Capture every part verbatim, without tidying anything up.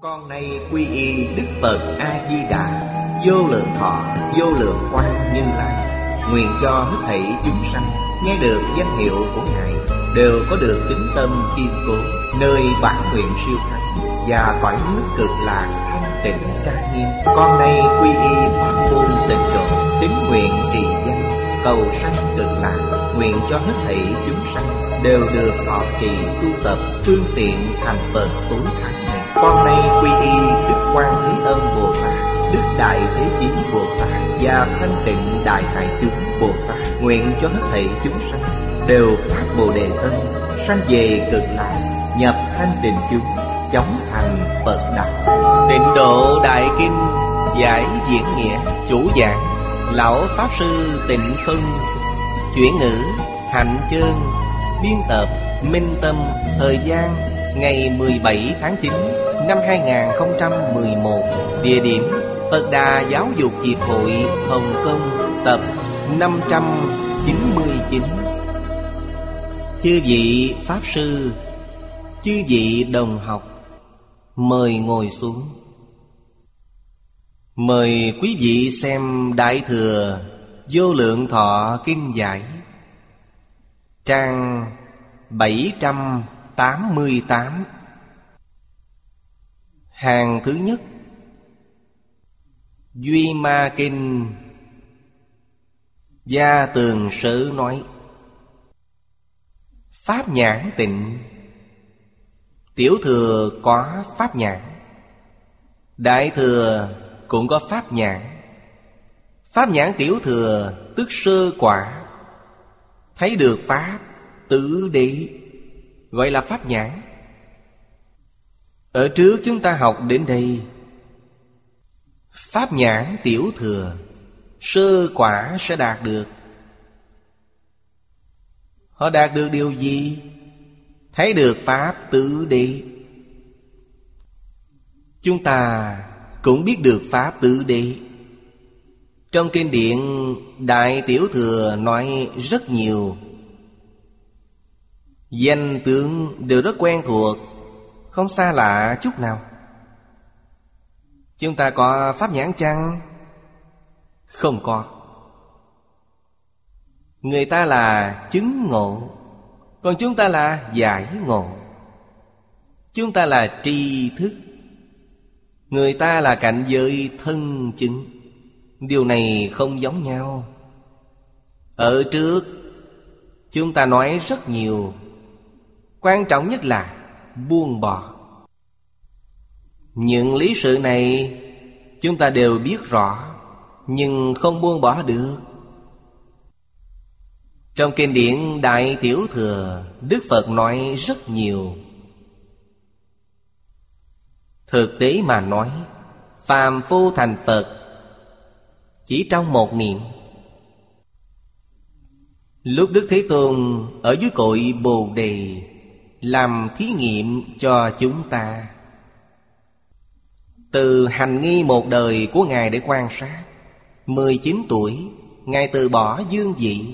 Con nay quy y Đức Phật A-di-đà, vô lượng thọ, vô lượng quang Như Lai. Nguyện cho hết thảy chúng sanh nghe được danh hiệu của Ngài đều có được tín tâm kiên cố, nơi bản nguyện siêu thắng và cõi nước cực lạc thanh tịnh trang nghiêm. Con nay quy y pháp môn tịnh độ, tín nguyện trì danh, cầu sanh cực lạc. Nguyện cho hết thảy chúng sanh đều được thọ trì tu tập, phương tiện thành Phật tối thắng này. Con nay quy y Đức Quan Thế Âm Bồ Tát, Đức Đại Thế Chí Bồ Tát và Thanh Tịnh Đại Hải Chúng Bồ Tát. Nguyện cho hết thảy chúng sanh đều phát Bồ Đề Tâm, sanh về cực lạc, nhập thanh tịnh chúng, chóng thành Phật đạo. Tịnh Độ Đại Kinh giải diễn nghĩa, chủ giảng Lão Pháp Sư Tịnh Phân, chuyển ngữ Hạnh Chương, biên tập Minh Tâm. Thời gian ngày mười bảy tháng chín năm hai nghìn không trăm mười một. Địa điểm Phật Đà Giáo dục Hiệp hội Hồng Kông, tập năm trăm chín mươi chín. Chư vị Pháp Sư, chư vị đồng học, mời ngồi xuống. Mời quý vị xem Đại Thừa Vô Lượng Thọ Kinh Giải, trang bảy trăm tám mươi tám. Hàng thứ nhất, Duy Ma Kinh. Gia Tường Sử nói: Pháp nhãn tịnh. Tiểu thừa có pháp nhãn, Đại thừa cũng có pháp nhãn. Pháp nhãn tiểu thừa tức sơ quả, thấy được pháp tứ đế, gọi là pháp nhãn. Ở trước chúng ta học đến đây, pháp nhãn tiểu thừa sơ quả sẽ đạt được. Họ đạt được điều gì? Thấy được pháp tứ đế. Chúng ta cũng biết được pháp tứ đế. Trong kinh điển Đại Tiểu Thừa nói rất nhiều, danh tướng đều rất quen thuộc, không xa lạ chút nào. Chúng ta có pháp nhãn chăng? Không có. Người ta là chứng ngộ, còn chúng ta là giải ngộ. Chúng ta là tri thức, người ta là cảnh giới thân chứng. Điều này không giống nhau. Ở trước chúng ta nói rất nhiều, quan trọng nhất là buông bỏ. Những lý sự này chúng ta đều biết rõ, nhưng không buông bỏ được. Trong kinh điển Đại Tiểu Thừa, Đức Phật nói rất nhiều. Thực tế mà nói, phàm phu thành Phật chỉ trong một niệm. Lúc Đức Thế Tôn ở dưới cội Bồ Đề làm thí nghiệm cho chúng ta, từ hành nghi một đời của Ngài để quan sát. Mười chín tuổi, Ngài từ bỏ dương vị,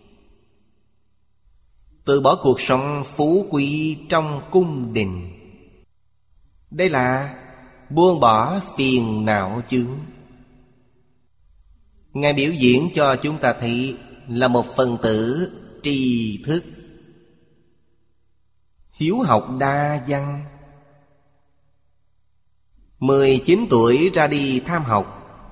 từ bỏ cuộc sống phú quý trong cung đình. Đây là buông bỏ phiền não chướng. Ngài biểu diễn cho chúng ta thấy là một phần tử tri thức, hiếu học đa văn. Mười chín tuổi ra đi tham học,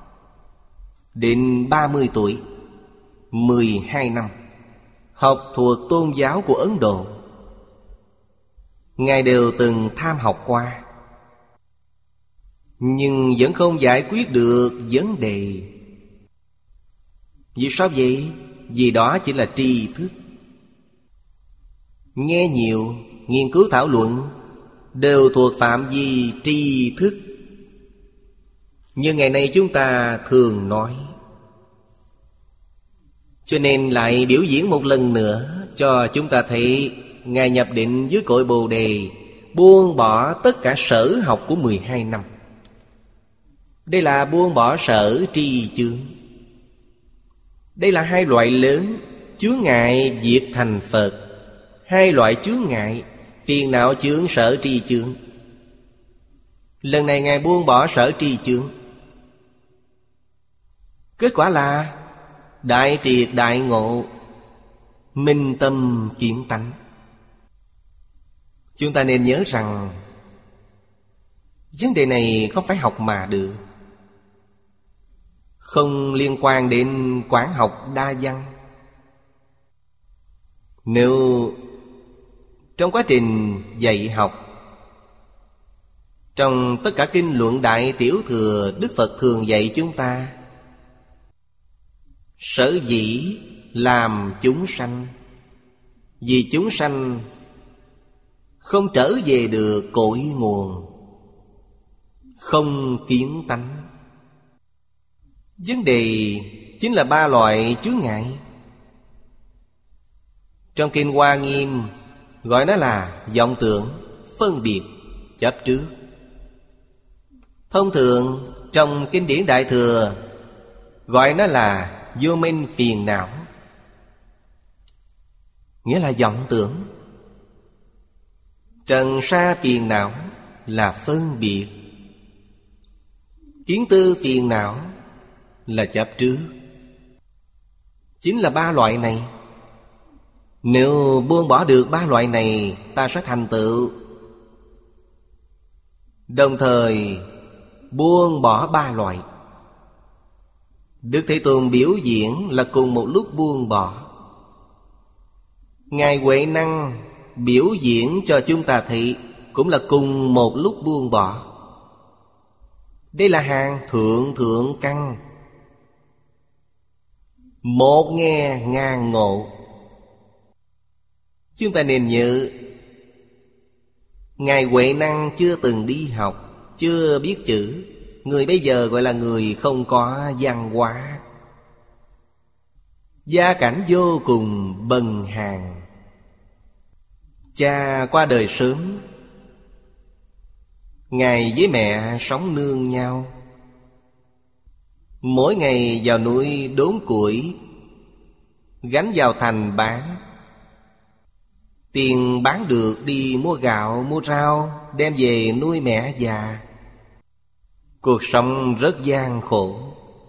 đến ba mươi tuổi, mười hai năm học thuộc tôn giáo của Ấn Độ. Ngài đều từng tham học qua, nhưng vẫn không giải quyết được vấn đề. Vì sao vậy? Vì đó chỉ là tri thức. Nghe nhiều, nghiên cứu thảo luận đều thuộc phạm vi tri thức. Nhưng ngày nay chúng ta thường nói. Cho nên lại biểu diễn một lần nữa cho chúng ta thấy Ngài nhập định dưới cội Bồ Đề, buông bỏ tất cả sở học của mười hai năm. Đây là buông bỏ sở tri chướng. Đây là hai loại lớn chướng ngại việc thành Phật. Hai loại chướng ngại, phiền não chướng, sở tri chướng. Lần này Ngài buông bỏ sở tri chướng. Kết quả là đại triệt đại ngộ, minh tâm kiến tánh. Chúng ta nên nhớ rằng vấn đề này không phải học mà được, không liên quan đến quán học đa văn. Nếu trong quá trình dạy học, trong tất cả kinh luận Đại Tiểu Thừa, Đức Phật thường dạy chúng ta sở dĩ làm chúng sanh, vì chúng sanh không trở về được cội nguồn, không kiến tánh. Vấn đề chính là ba loại chướng ngại. Trong Kinh Hoa Nghiêm gọi nó là vọng tưởng, phân biệt, chấp trước. Thông thường trong kinh điển Đại Thừa gọi nó là vô minh phiền não, nghĩa là vọng tưởng. Trần sa phiền não là phân biệt, kiến tư phiền não là chấp trước. Chính là ba loại này. Nếu buông bỏ được ba loại này, ta sẽ thành tựu. Đồng thời buông bỏ ba loại. Đức Thế Tôn biểu diễn là cùng một lúc buông bỏ. Ngài Huệ Năng biểu diễn cho chúng ta thấy cũng là cùng một lúc buông bỏ. Đây là hàng thượng thượng căn, một nghe ngàn ngộ. Chúng ta nên nhớ, Ngài Huệ Năng chưa từng đi học, chưa biết chữ. Người bây giờ gọi là người không có văn hóa, gia cảnh vô cùng bần hàn. Cha qua đời sớm, Ngài với mẹ sống nương nhau. Mỗi ngày vào núi đốn củi, gánh vào thành bán. Tiền bán được đi mua gạo, mua rau, đem về nuôi mẹ già. Cuộc sống rất gian khổ,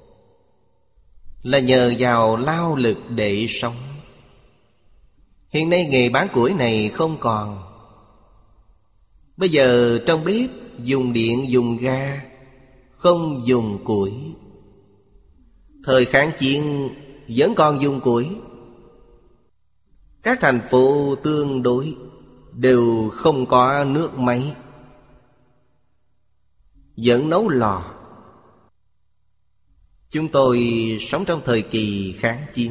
là nhờ vào lao lực để sống. Hiện nay nghề bán củi này không còn. Bây giờ trong bếp dùng điện dùng ga, không dùng củi. Thời kháng chiến vẫn còn dùng củi. Các thành phố tương đối đều không có nước máy, vẫn nấu lò. Chúng tôi sống trong thời kỳ kháng chiến,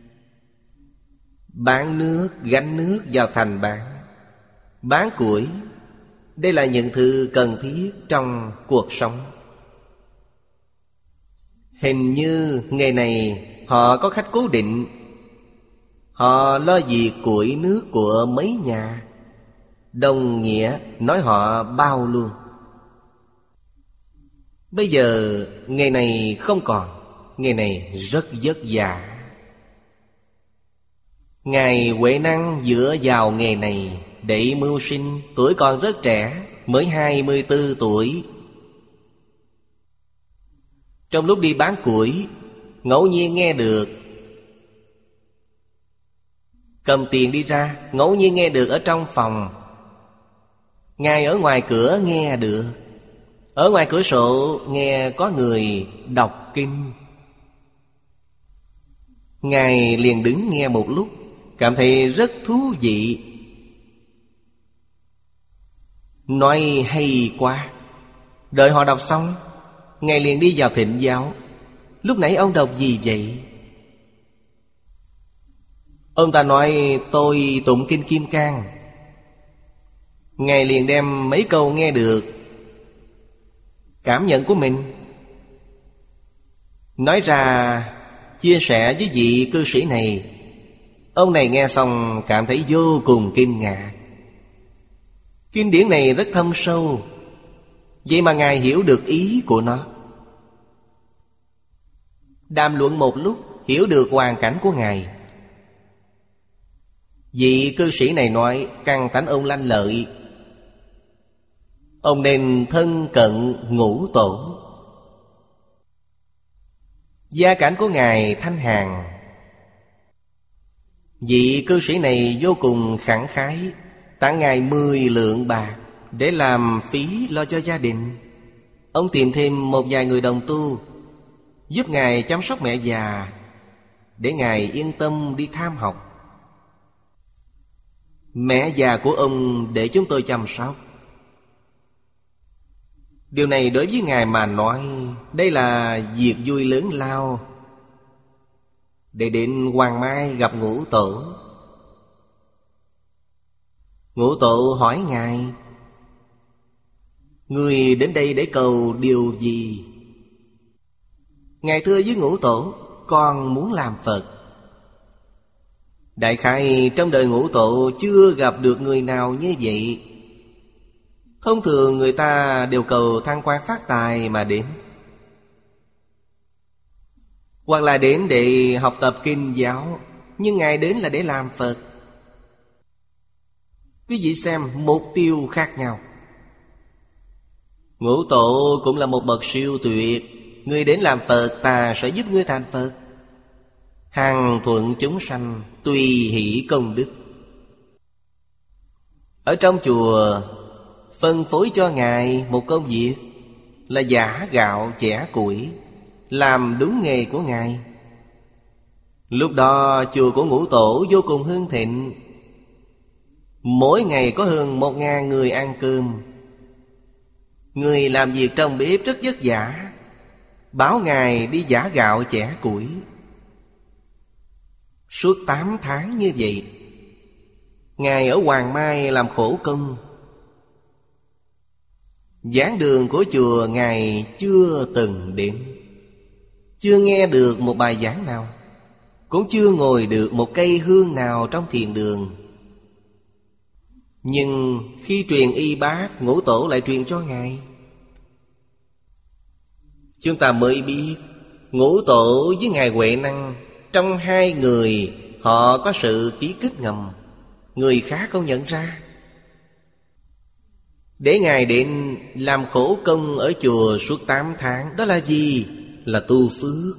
bán nước, gánh nước vào thành bán, bán củi. Đây là những thứ cần thiết trong cuộc sống. Hình như ngày này họ có khách cố định, họ lo việc củi nước của mấy nhà, đồng nghĩa nói họ bao luôn. Bây giờ ngày này không còn, ngày này rất vất vả. Ngài Huệ Năng dựa vào nghề này để mưu sinh. Tuổi còn rất trẻ, mới hai mươi tư tuổi. Trong lúc đi bán củi, ngẫu nhiên nghe được, cầm tiền đi ra, ngẫu nhiên nghe được ở trong phòng. Ngài ở ngoài cửa nghe được, ở ngoài cửa sổ nghe có người đọc kinh. Ngài liền đứng nghe một lúc, cảm thấy rất thú vị. Nói hay quá. Đợi họ đọc xong, Ngài liền đi vào thịnh giáo. Lúc nãy ông đọc gì vậy? Ông ta nói tôi tụng kinh Kim Cang. Ngài liền đem mấy câu nghe được, cảm nhận của mình nói ra, chia sẻ với vị cư sĩ này. Ông này nghe xong cảm thấy vô cùng kinh ngạc. Kinh điển này rất thâm sâu, vậy mà Ngài hiểu được ý của nó. Đàm luận một lúc, hiểu được hoàn cảnh của Ngài. Vị cư sĩ này nói căn tánh ông lanh lợi, Ông nên thân cận Ngũ Tổ. Gia cảnh của Ngài Thanh Hàn, vị cư sĩ này vô cùng khẳng khái, tặng Ngài mười lượng bạc để làm phí lo cho gia đình. Ông tìm thêm một vài người đồng tu giúp Ngài chăm sóc mẹ già, để Ngài yên tâm đi tham học. Mẹ già của ông để chúng tôi chăm sóc. Điều này đối với Ngài mà nói, đây là việc vui lớn lao. Để đến Hoàng Mai gặp Ngũ Tổ. Ngũ Tổ hỏi Ngài: người đến đây để cầu điều gì? Ngài thưa với Ngũ Tổ: con muốn làm Phật. Đại khái trong đời Ngũ Tổ chưa gặp được người nào như vậy. Thông thường người ta đều cầu thăng quan phát tài mà đến, hoặc là đến để học tập kinh giáo. Nhưng Ngài đến là để làm Phật. Quý vị xem, mục tiêu khác nhau. Ngũ Tổ cũng là một bậc siêu tuyệt. Ngươi đến làm Phật, ta sẽ giúp ngươi thành Phật. Hằng thuận chúng sanh, tùy hỷ công đức. Ở trong chùa phân phối cho Ngài một công việc là giã gạo chẻ củi, làm đúng nghề của Ngài. Lúc đó chùa của Ngũ Tổ vô cùng hưng thịnh. Mỗi ngày có hơn một ngàn người ăn cơm. Người làm việc trong bếp rất vất vả, báo Ngài đi giã gạo chẻ củi. Suốt tám tháng như vậy, Ngài ở Hoàng Mai làm khổ công. Giảng đường của chùa Ngài chưa từng đến, chưa nghe được một bài giảng nào, cũng chưa ngồi được một cây hương nào trong thiền đường. Nhưng khi truyền y bát, Ngũ Tổ lại truyền cho Ngài. Chúng ta mới biết Ngũ Tổ với Ngài Huệ Năng, trong hai người họ có sự ký kết ngầm, người khác không nhận ra. Để Ngài đến làm khổ công ở chùa suốt tám tháng, đó là gì? Là tu phước.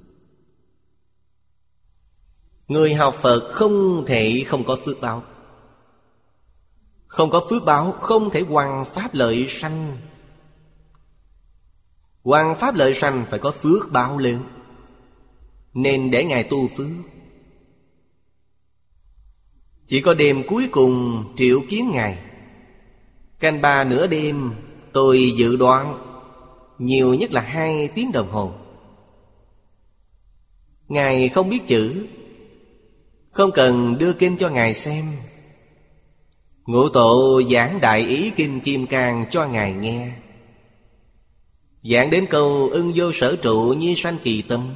Người học Phật không thể không có phước báo. Không có phước báo không thể hoằng pháp lợi sanh. Hoằng pháp lợi sanh phải có phước báo lớn, nên để Ngài tu phước. Chỉ có đêm cuối cùng triệu kiến Ngài, canh ba nửa đêm, tôi dự đoán nhiều nhất là hai tiếng đồng hồ. Ngài không biết chữ, không cần đưa kinh cho Ngài xem. Ngũ Tổ giảng đại ý kinh Kim Cang cho Ngài nghe. Giảng đến câu ưng vô sở trụ nhi sanh kỳ tâm,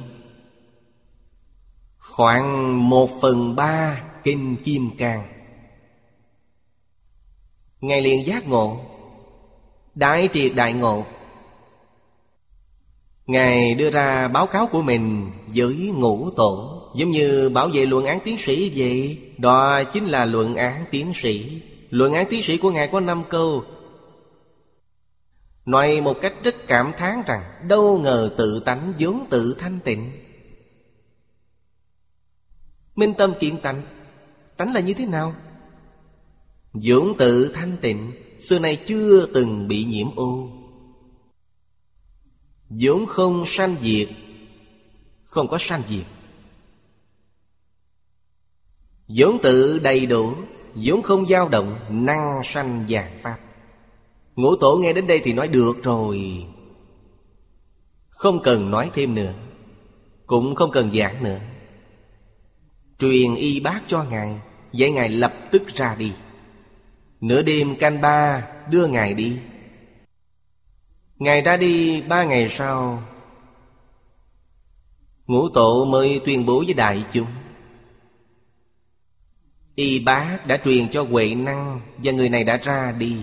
khoảng một phần ba kinh Kim Cang. Ngài liền giác ngộ, đại triệt đại ngộ. Ngài đưa ra báo cáo của mình với Ngũ Tổ, giống như bảo vệ luận án tiến sĩ vậy. Đó chính là luận án tiến sĩ. Luận án tiến sĩ của Ngài có năm câu, nói một cách rất cảm thán rằng đâu ngờ tự tánh vốn tự thanh tịnh. Minh tâm kiện tánh, tánh là như thế nào? Vốn tự thanh tịnh, xưa nay chưa từng bị nhiễm ô. Vốn không sanh diệt, không có sanh diệt. Vốn tự đầy đủ, vốn không dao động, năng sanh vạn pháp. Ngũ Tổ nghe đến đây thì nói được rồi, không cần nói thêm nữa, cũng không cần giảng nữa. Truyền y bát cho Ngài, vậy Ngài lập tức ra đi. Nửa đêm canh ba đưa Ngài đi. Ngài ra đi ba ngày sau, Ngũ Tổ mới tuyên bố với đại chúng. Y bát đã truyền cho Huệ Năng, và người này đã ra đi.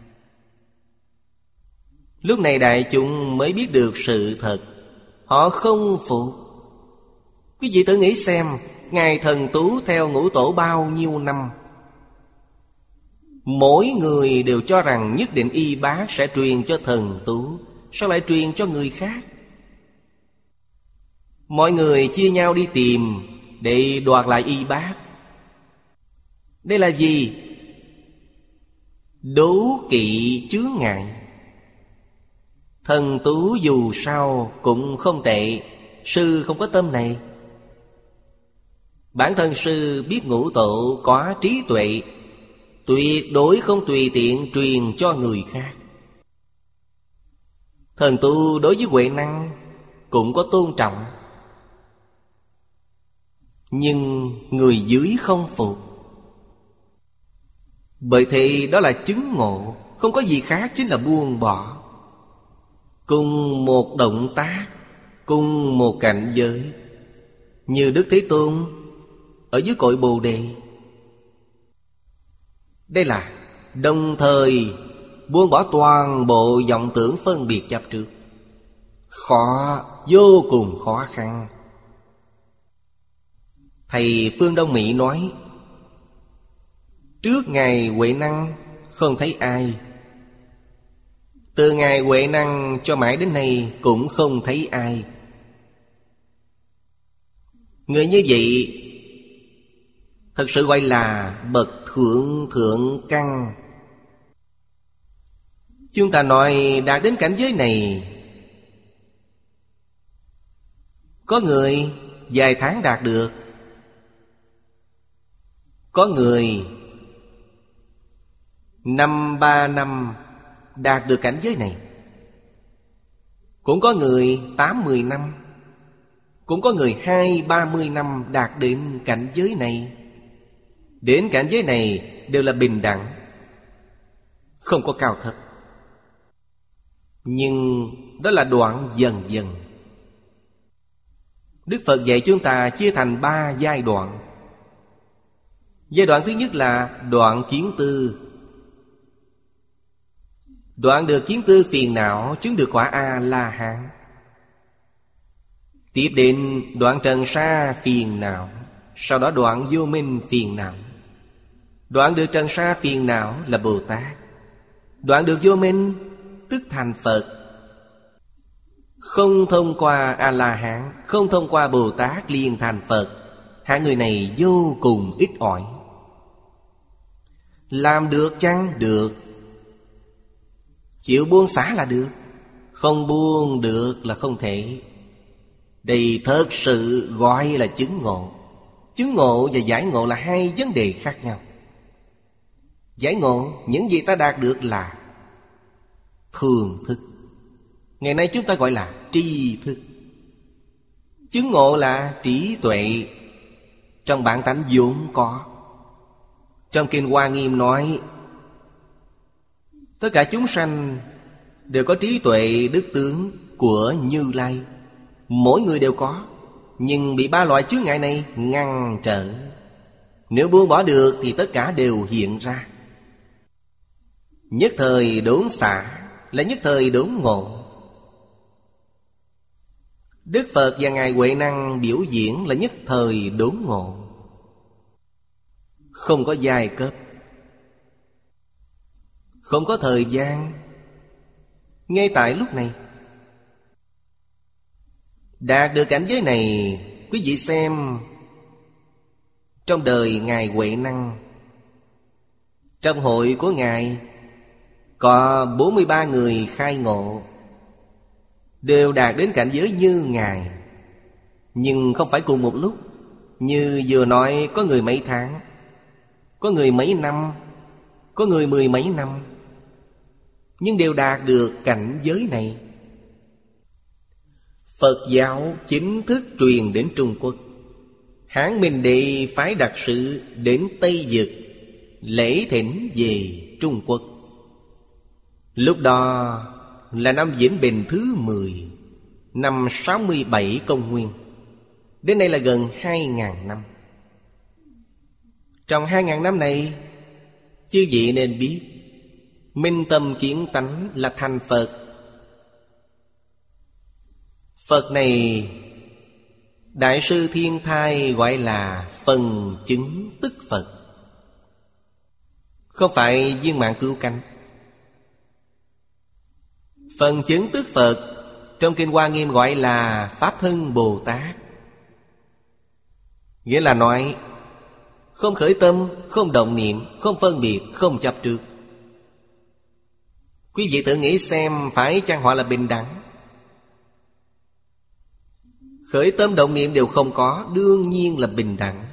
Lúc này đại chúng mới biết được sự thật. Họ không phục. Quý vị thử nghĩ xem, Ngài thần tú theo Ngũ Tổ bao nhiêu năm, Mỗi người đều cho rằng nhất định y bác sẽ truyền cho thần tú, sao lại truyền cho người khác? Mọi người chia nhau đi tìm để đoạt lại y bác. Đây là gì? Đố kỵ chướng ngại. Thần tú dù sao cũng không tệ, sư không có tâm này. Bản thân sư biết ngũ tổ có trí tuệ, tuyệt đối không tùy tiện truyền cho người khác. Thần tu đối với huệ năng cũng có tôn trọng, nhưng người dưới không phục. Bởi thì đó là chứng ngộ, không có gì khác chính là buông bỏ. Cùng một động tác, cùng một cảnh giới, như Đức Thế Tôn ở dưới cội Bồ Đề. Đây là đồng thời buông bỏ toàn bộ vọng tưởng phân biệt chấp trước. Khó, vô cùng khó khăn. Thầy Phương Đông Mỹ nói, trước ngày Huệ Năng không thấy ai, từ ngày Huệ Năng cho mãi đến nay cũng không thấy ai. Người như vậy thật sự gọi là bậc thượng thượng căn. Chúng ta nói đạt đến cảnh giới này, có người vài tháng đạt được, có người năm ba năm đạt được cảnh giới này, cũng có người tám mười năm, cũng có người hai ba mươi năm đạt đến cảnh giới này. Đến cảnh giới này đều là bình đẳng, không có cao thấp. Nhưng đó là đoạn dần dần. Đức Phật dạy chúng ta chia thành ba giai đoạn. Giai đoạn thứ nhất là đoạn kiến tư. Đoạn được kiến tư phiền não, chứng được quả A-la-hán. Tiếp đến đoạn trần sa phiền não, sau đó đoạn vô minh phiền não. Đoạn được trần sa phiền não là Bồ Tát. Đoạn được vô minh tức thành Phật. Không thông qua A-la-hán, không thông qua Bồ Tát liền thành Phật. Hạng người này vô cùng ít ỏi. Làm được chăng? Được. Chịu buông xả là được. Không buông được là không thể. Đây thật sự gọi là chứng ngộ. Chứng ngộ và giải ngộ là hai vấn đề khác nhau. Giải ngộ, những gì ta đạt được là thường thức. Ngày nay chúng ta gọi là tri thức. Chứng ngộ là trí tuệ, trong bản tánh vốn có. Trong Kinh Hoa Nghiêm nói, tất cả chúng sanh đều có trí tuệ đức tướng của Như Lai. Mỗi người đều có, nhưng bị ba loại chướng ngại này ngăn trở. Nếu buông bỏ được thì tất cả đều hiện ra. Nhất thời đốn xả là nhất thời đốn ngộ. Đức Phật và Ngài Huệ Năng biểu diễn là nhất thời đốn ngộ. Không có giai cấp, không có thời gian. Ngay tại lúc này đạt được cảnh giới này, quý vị xem trong đời Ngài Huệ Năng, trong hội của Ngài có bốn mươi ba người khai ngộ, đều đạt đến cảnh giới như Ngài. Nhưng không phải cùng một lúc. Như vừa nói, có người mấy tháng, có người mấy năm, có người mười mấy năm, nhưng đều đạt được cảnh giới này. Phật giáo chính thức truyền đến Trung Quốc. Hán Minh Đệ phái đặc sự đến Tây Vực lễ thỉnh về Trung Quốc. Lúc đó là năm Vĩnh Bình thứ mười, năm sáu mươi bảy công nguyên. Đến nay là gần hai ngàn năm. Trong hai ngàn năm này, chư vị nên biết, minh tâm kiến tánh là thành Phật. Phật này Đại sư Thiên Thai gọi là phần chứng tức Phật. không phải viên mãn cứu cánh. Phần chứng tức Phật trong Kinh Hoa Nghiêm gọi là Pháp Thân Bồ Tát. Nghĩa là nói không khởi tâm, không động niệm, không phân biệt, không chấp trước. Quý vị tự nghĩ xem, phải chăng họ là bình đẳng? Khởi tâm động niệm đều không có, đương nhiên là bình đẳng.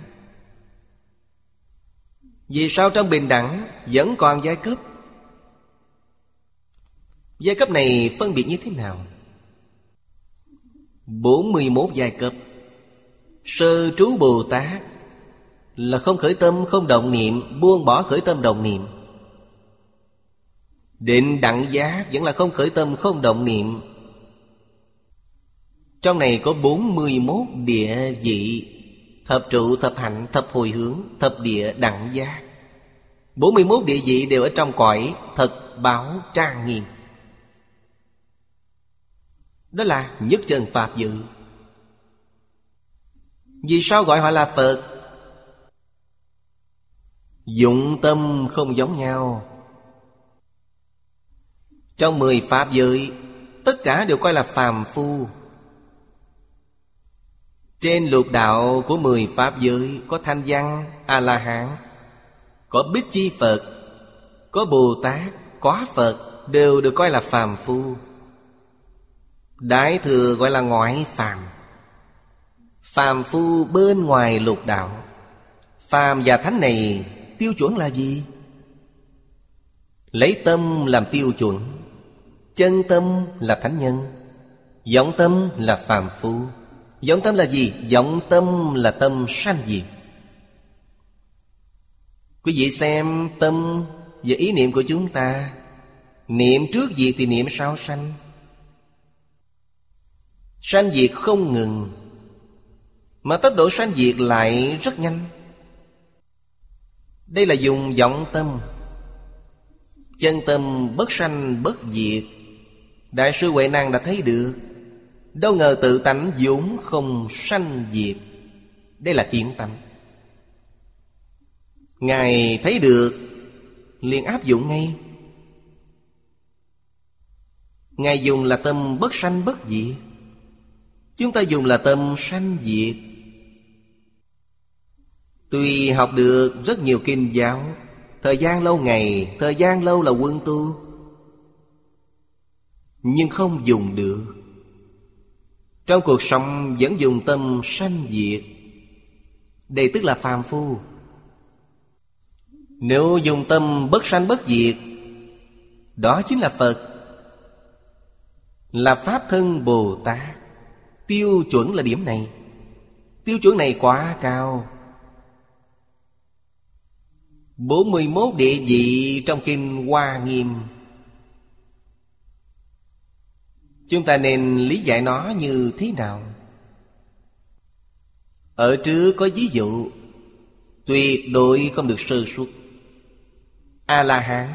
Vì sao trong bình đẳng vẫn còn giai cấp? Giai cấp này phân biệt như thế nào? bốn mươi mốt giai cấp. Sơ trú Bồ Tát là không khởi tâm, không động niệm, buông bỏ khởi tâm động niệm. Định đẳng giác vẫn là không khởi tâm, không động niệm. Trong này có bốn mươi mốt địa vị: thập trụ, thập hạnh, thập hồi hướng, thập địa, đẳng giác. bốn mươi mốt địa vị đều ở trong cõi thật báo trang nghiêm. Đó là nhất chân Pháp dự. Vì sao gọi họ là Phật? Dụng tâm không giống nhau. Trong mười Pháp giới, tất cả đều coi là phàm phu. Trên lục đạo của mười Pháp giới có Thanh Văn, A-la-hán, có Bích Chi Phật, có Bồ Tát, có Phật, đều được coi là phàm phu. Đại thừa gọi là ngoại phàm. Phàm phu bên ngoài lục đạo. Phàm và thánh này tiêu chuẩn là gì? Lấy tâm làm tiêu chuẩn. Chân tâm là thánh nhân, vọng tâm là phàm phu. Vọng tâm là gì? Vọng tâm là tâm sanh diệt. Quý vị xem tâm và ý niệm của chúng ta, niệm trước diệt thì niệm sau sanh. Sanh diệt không ngừng, mà tốc độ sanh diệt lại rất nhanh. Đây là dùng vọng tâm. Chân tâm bất sanh bất diệt. Đại sư Huệ Năng đã thấy được. Đâu ngờ tự tánh vốn không sanh diệt. Đây là kiến tánh. Ngài thấy được liền áp dụng ngay. Ngài dùng là tâm bất sanh bất diệt, chúng ta dùng là tâm sanh diệt. Tuy học được rất nhiều kinh giáo, thời gian lâu ngày, thời gian lâu là quân tu, nhưng không dùng được. Trong cuộc sống vẫn dùng tâm sanh diệt. Đây tức là phàm phu. Nếu dùng tâm bất sanh bất diệt, đó chính là Phật, là Pháp Thân Bồ Tát. Tiêu chuẩn là điểm này. Tiêu chuẩn này quá cao. bốn mươi mốt địa vị trong Kinh Hoa Nghiêm, chúng ta nên lý giải nó như thế nào? Ở trước có ví dụ, tuyệt đối không được sơ suất. A-la-hán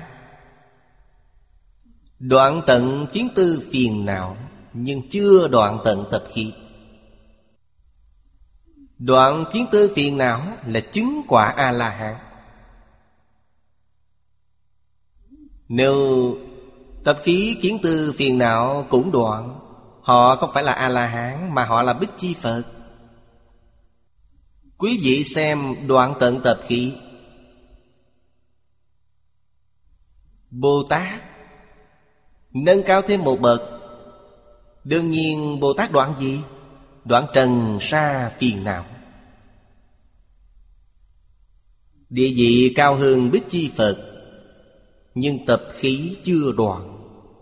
đoạn tận kiến tư phiền não, nhưng chưa đoạn tận tập khí. Đoạn kiến tư phiền não là chứng quả A-la-hán. Nếu tập khí kiến tư phiền não cũng đoạn, họ không phải là A-la-hán, mà họ là Bích Chi Phật. Quý vị xem đoạn tận tập khí. Bồ Tát nâng cao thêm một bậc. Đương nhiên Bồ Tát đoạn gì? Đoạn trần sa phiền não. Địa vị cao hơn Bích Chi Phật, nhưng tập khí chưa đoạn.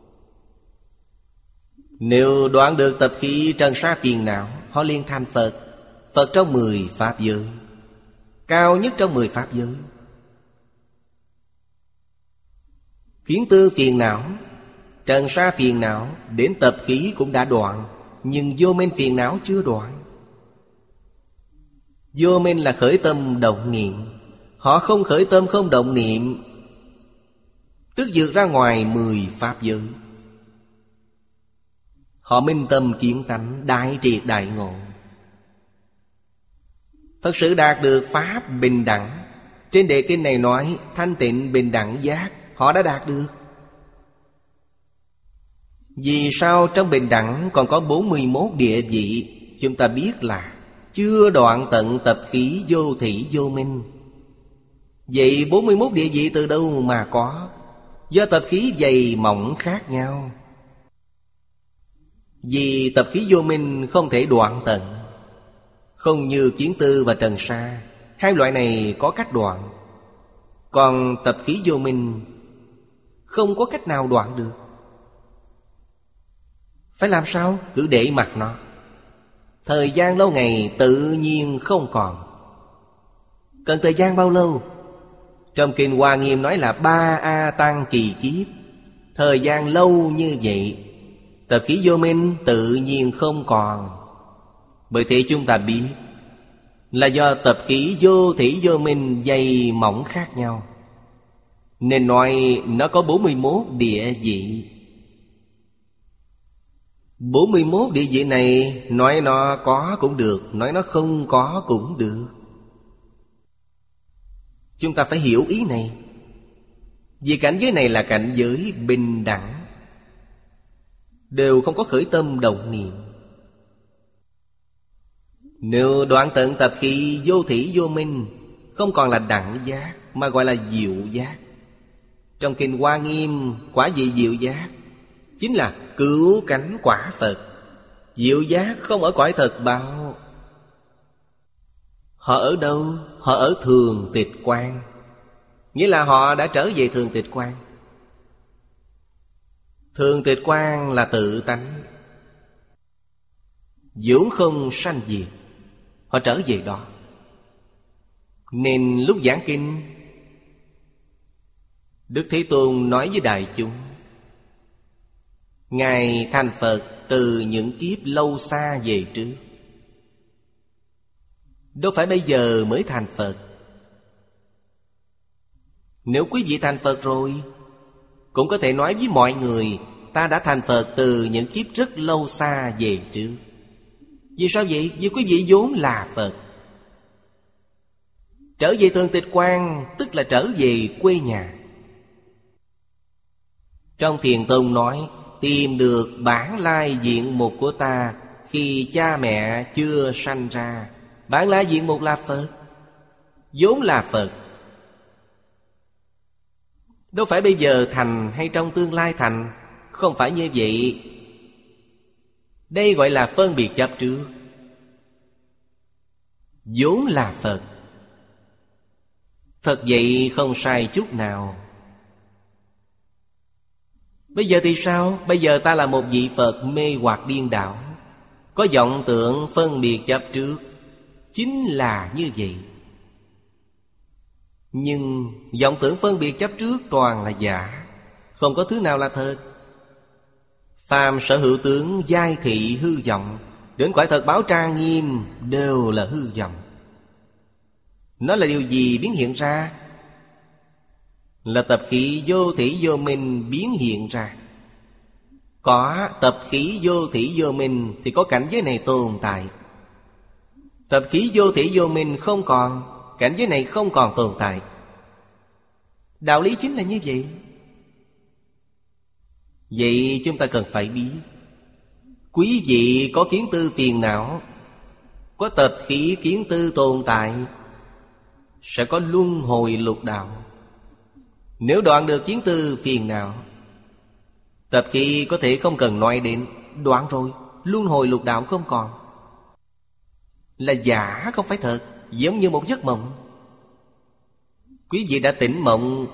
Nếu đoạn được tập khí trần sa phiền não, họ liền thành Phật. Phật trong mười Pháp giới, cao nhất trong mười Pháp giới. Kiến tư phiền não, trần sa phiền não, đến tập khí cũng đã đoạn, nhưng vô minh phiền não chưa đoạn. Vô minh là khởi tâm động niệm. Họ không khởi tâm không động niệm, tức vượt ra ngoài mười Pháp giới. Họ minh tâm kiến tánh, đại triệt đại ngộ. Thật sự đạt được Pháp bình đẳng, Trên đề kinh này nói thanh tịnh bình đẳng giác, họ đã đạt được. Vì sao trong bình đẳng còn có bốn mươi mốt địa vị? Chúng ta biết là chưa đoạn tận tập khí vô thỉ vô minh. Vậy bốn mươi mốt địa vị từ đâu mà có? Do tập khí dày mỏng khác nhau. Vì tập khí vô minh không thể đoạn tận, không như kiến tư và trần sa. Hai loại này có cách đoạn. Còn tập khí vô minh không có cách nào đoạn được. Phải làm sao? Cứ để mặc nó. Thời gian lâu ngày tự nhiên không còn. Cần thời gian bao lâu? Trong Kinh Hoa Nghiêm nói là ba A Tăng kỳ kiếp. Thời gian lâu như vậy, tập khí vô minh tự nhiên không còn. Bởi thế chúng ta biết là do tập khí vô thỉ vô minh dày mỏng khác nhau, nên nói nó có bốn mươi mốt địa vị. Bốn mươi mốt địa vị này, nói nó có cũng được, nói nó không có cũng được. Chúng ta phải hiểu ý này. Vì cảnh giới này là cảnh giới bình đẳng, đều không có khởi tâm động niệm. Nếu đoạn tận tập khí vô thỉ vô minh, không còn là đẳng giác, mà gọi là diệu giác. Trong Kinh Hoa Nghiêm, quả vị diệu giác chính là cứu cánh quả Phật. Diệu giác không ở cõi thật báo. Họ ở đâu? Họ ở thường tịch quan. Nghĩa là họ đã trở về thường tịch quan. Thường tịch quan là tự tánh, vốn không sanh diệt. Họ trở về đó. Nên lúc giảng kinh, Đức Thế Tôn nói với đại chúng, Ngài thành Phật từ những kiếp lâu xa về trước, đâu phải bây giờ mới thành Phật. Nếu quý vị thành Phật rồi, cũng có thể nói với mọi người, ta đã thành Phật từ những kiếp rất lâu xa về trước. Vì sao vậy? Vì quý vị vốn là Phật. Trở về thường tịch quan tức là trở về quê nhà. Trong Thiền Tông nói, tìm được bản lai diện mục của ta khi cha mẹ chưa sanh ra. Bản lai diện mục là Phật, vốn là Phật. Đâu phải bây giờ thành hay trong tương lai thành. Không phải như vậy. Đây gọi là phân biệt chấp trước. vốn là Phật. Thật vậy không sai chút nào. Bây giờ thì sao? Bây giờ ta là một vị Phật mê hoặc điên đảo, có vọng tưởng phân biệt chấp trước. Chính là như vậy. Nhưng vọng tưởng phân biệt chấp trước toàn là giả, không có thứ nào là thật. Phàm sở hữu tướng giai thị hư vọng, đến cõi thật báo trang nghiêm đều là hư vọng. Nó là điều gì biến hiện ra? Là tập khí vô thỉ vô minh biến hiện ra. Có tập khí vô thỉ vô minh thì có cảnh giới này tồn tại. Tập khí vô thỉ vô minh không còn, cảnh giới này không còn tồn tại. Đạo lý chính là như vậy. Vậy chúng ta cần phải biết, quý vị có kiến tư phiền não, có tập khí kiến tư tồn tại, sẽ có luân hồi lục đạo. Nếu đoạn được kiến tư phiền não, tập khí có thể không cần nói đến, đoạn rồi, luân hồi lục đạo không còn. Là giả không phải thật, giống như một giấc mộng. Quý vị đã tỉnh mộng.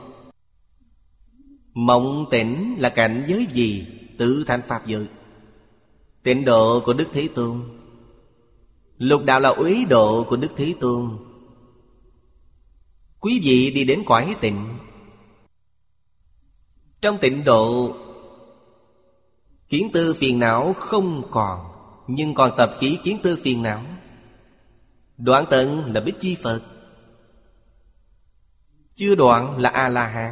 Mộng tỉnh là cảnh giới gì? Tự thành pháp giới. Tịnh độ của Đức Thế Tôn, lục đạo là uế độ của Đức Thế Tôn. Quý vị đi đến cõi tịnh. Trong tịnh độ, kiến tư phiền não không còn, nhưng còn tập khí kiến tư phiền não. Đoạn tận là Bích Chi Phật, chưa đoạn là A-la-hán.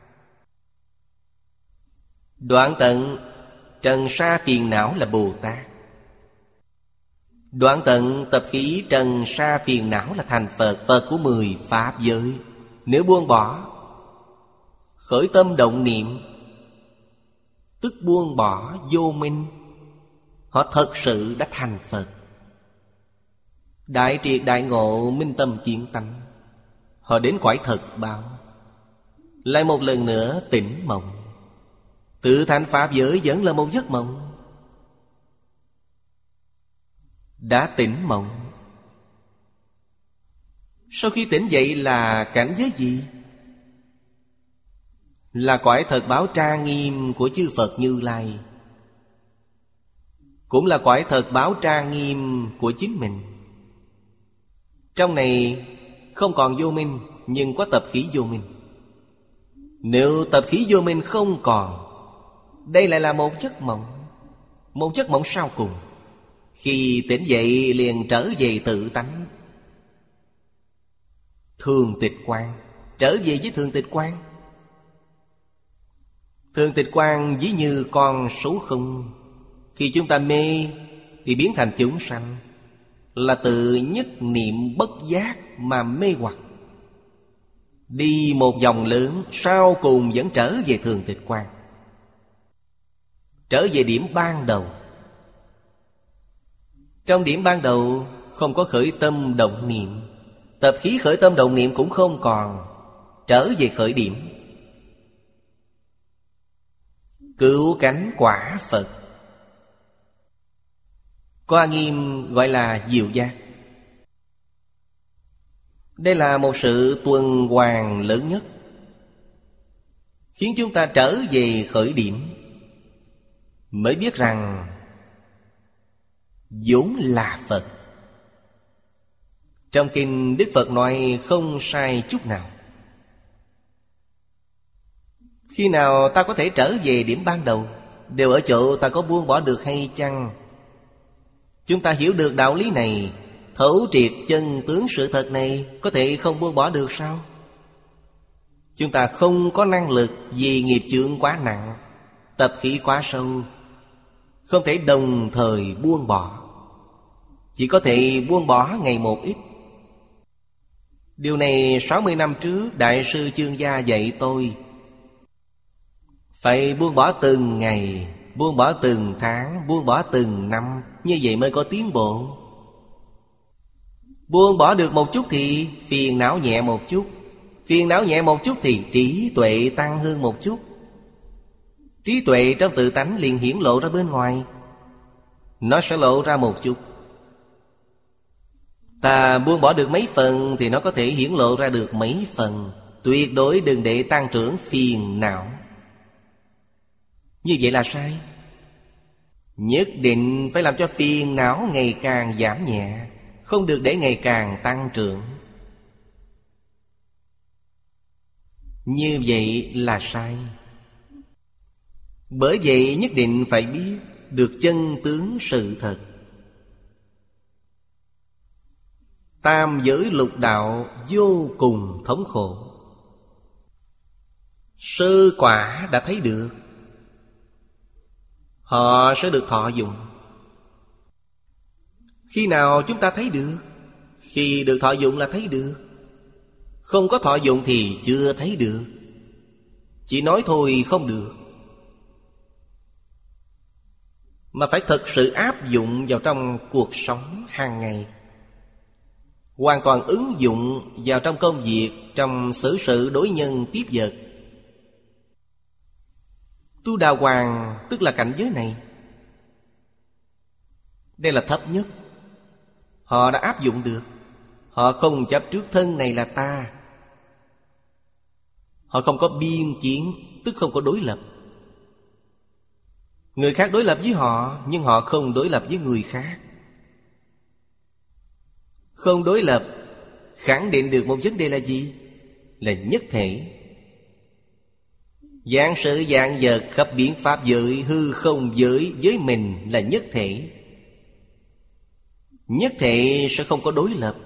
Đoạn tận trần sa phiền não là Bồ Tát. Đoạn tận tập khí trần sa phiền não là thành Phật, Phật của mười pháp giới. Nếu buông bỏ, khởi tâm động niệm, tức buông bỏ vô minh, họ thật sự đã thành Phật. Đại triệt đại ngộ, minh tâm kiến tánh. Họ đến cõi thật báo, lại một lần nữa tỉnh mộng. Tự thành pháp giới vẫn là một giấc mộng. Đã tỉnh mộng, sau khi tỉnh dậy là cảnh giới gì? Là cõi thật báo trang nghiêm của chư Phật Như Lai, cũng là cõi thật báo trang nghiêm của chính mình. Trong này không còn vô minh, nhưng có tập khí vô minh. Nếu tập khí vô minh không còn, đây lại là một giấc mộng. Một giấc mộng sau cùng. Khi tỉnh dậy liền trở về tự tánh. Thường tịch quang, trở về với thường tịch quang. Thường tịch quang ví như con số không. Khi chúng ta mê thì biến thành chúng sanh, là tự nhất niệm bất giác mà mê hoặc. Đi một vòng lớn, sau cùng vẫn trở về thường tịch quang, trở về điểm ban đầu. Trong điểm ban đầu không có khởi tâm động niệm, tập khí khởi tâm động niệm cũng không còn, trở về khởi điểm. Cứu cánh quả Phật. Qua Nghiêm gọi là diệu giác. Đây là một sự tuần hoàn lớn nhất, khiến chúng ta trở về khởi điểm, mới biết rằng vốn là Phật. Trong kinh Đức Phật nói không sai chút nào. Khi nào ta có thể trở về điểm ban đầu, đều ở chỗ ta có buông bỏ được hay chăng. Chúng ta hiểu được đạo lý này, thấu triệt chân tướng sự thật này, có thể không buông bỏ được sao? Chúng ta không có năng lực vì nghiệp chướng quá nặng, tập khí quá sâu, không thể đồng thời buông bỏ. Chỉ có thể buông bỏ ngày một ít. Điều này sáu mươi năm trước Đại sư Chương Gia dạy tôi. Phải buông bỏ từng ngày, buông bỏ từng tháng, buông bỏ từng năm, như vậy mới có tiến bộ. Buông bỏ được một chút thì phiền não nhẹ một chút, phiền não nhẹ một chút thì trí tuệ tăng hơn một chút. Trí tuệ trong tự tánh liền hiển lộ ra bên ngoài, nó sẽ lộ ra một chút. Ta buông bỏ được mấy phần thì nó có thể hiển lộ ra được mấy phần. Tuyệt đối đừng để tăng trưởng phiền não. Như vậy là sai. Nhất định phải làm cho phiền não ngày càng giảm nhẹ, không được để ngày càng tăng trưởng. Như vậy là sai. Bởi vậy nhất định phải biết được chân tướng sự thật. Tam giới lục đạo vô cùng thống khổ. Sơ quả đã thấy được, họ sẽ được thọ dụng. Khi nào chúng ta thấy được? Khi được thọ dụng là thấy được. Không có thọ dụng thì chưa thấy được. Chỉ nói thôi không được, mà phải thực sự áp dụng vào trong cuộc sống hàng ngày, hoàn toàn ứng dụng vào trong công việc, trong xử sự đối nhân tiếp vật. Tu Đà Hoàng tức là cảnh giới này. Đây là thấp nhất. Họ đã áp dụng được. Họ không chấp trước thân này là ta. Họ không có biên kiến, tức không có đối lập. Người khác đối lập với họ, nhưng họ không đối lập với người khác. Không đối lập, khẳng định được một vấn đề là gì? Là nhất thể. Vạn sự vạn vật khắp biến pháp giới, hư không giới với mình là nhất thể. Nhất thể sẽ không có đối lập.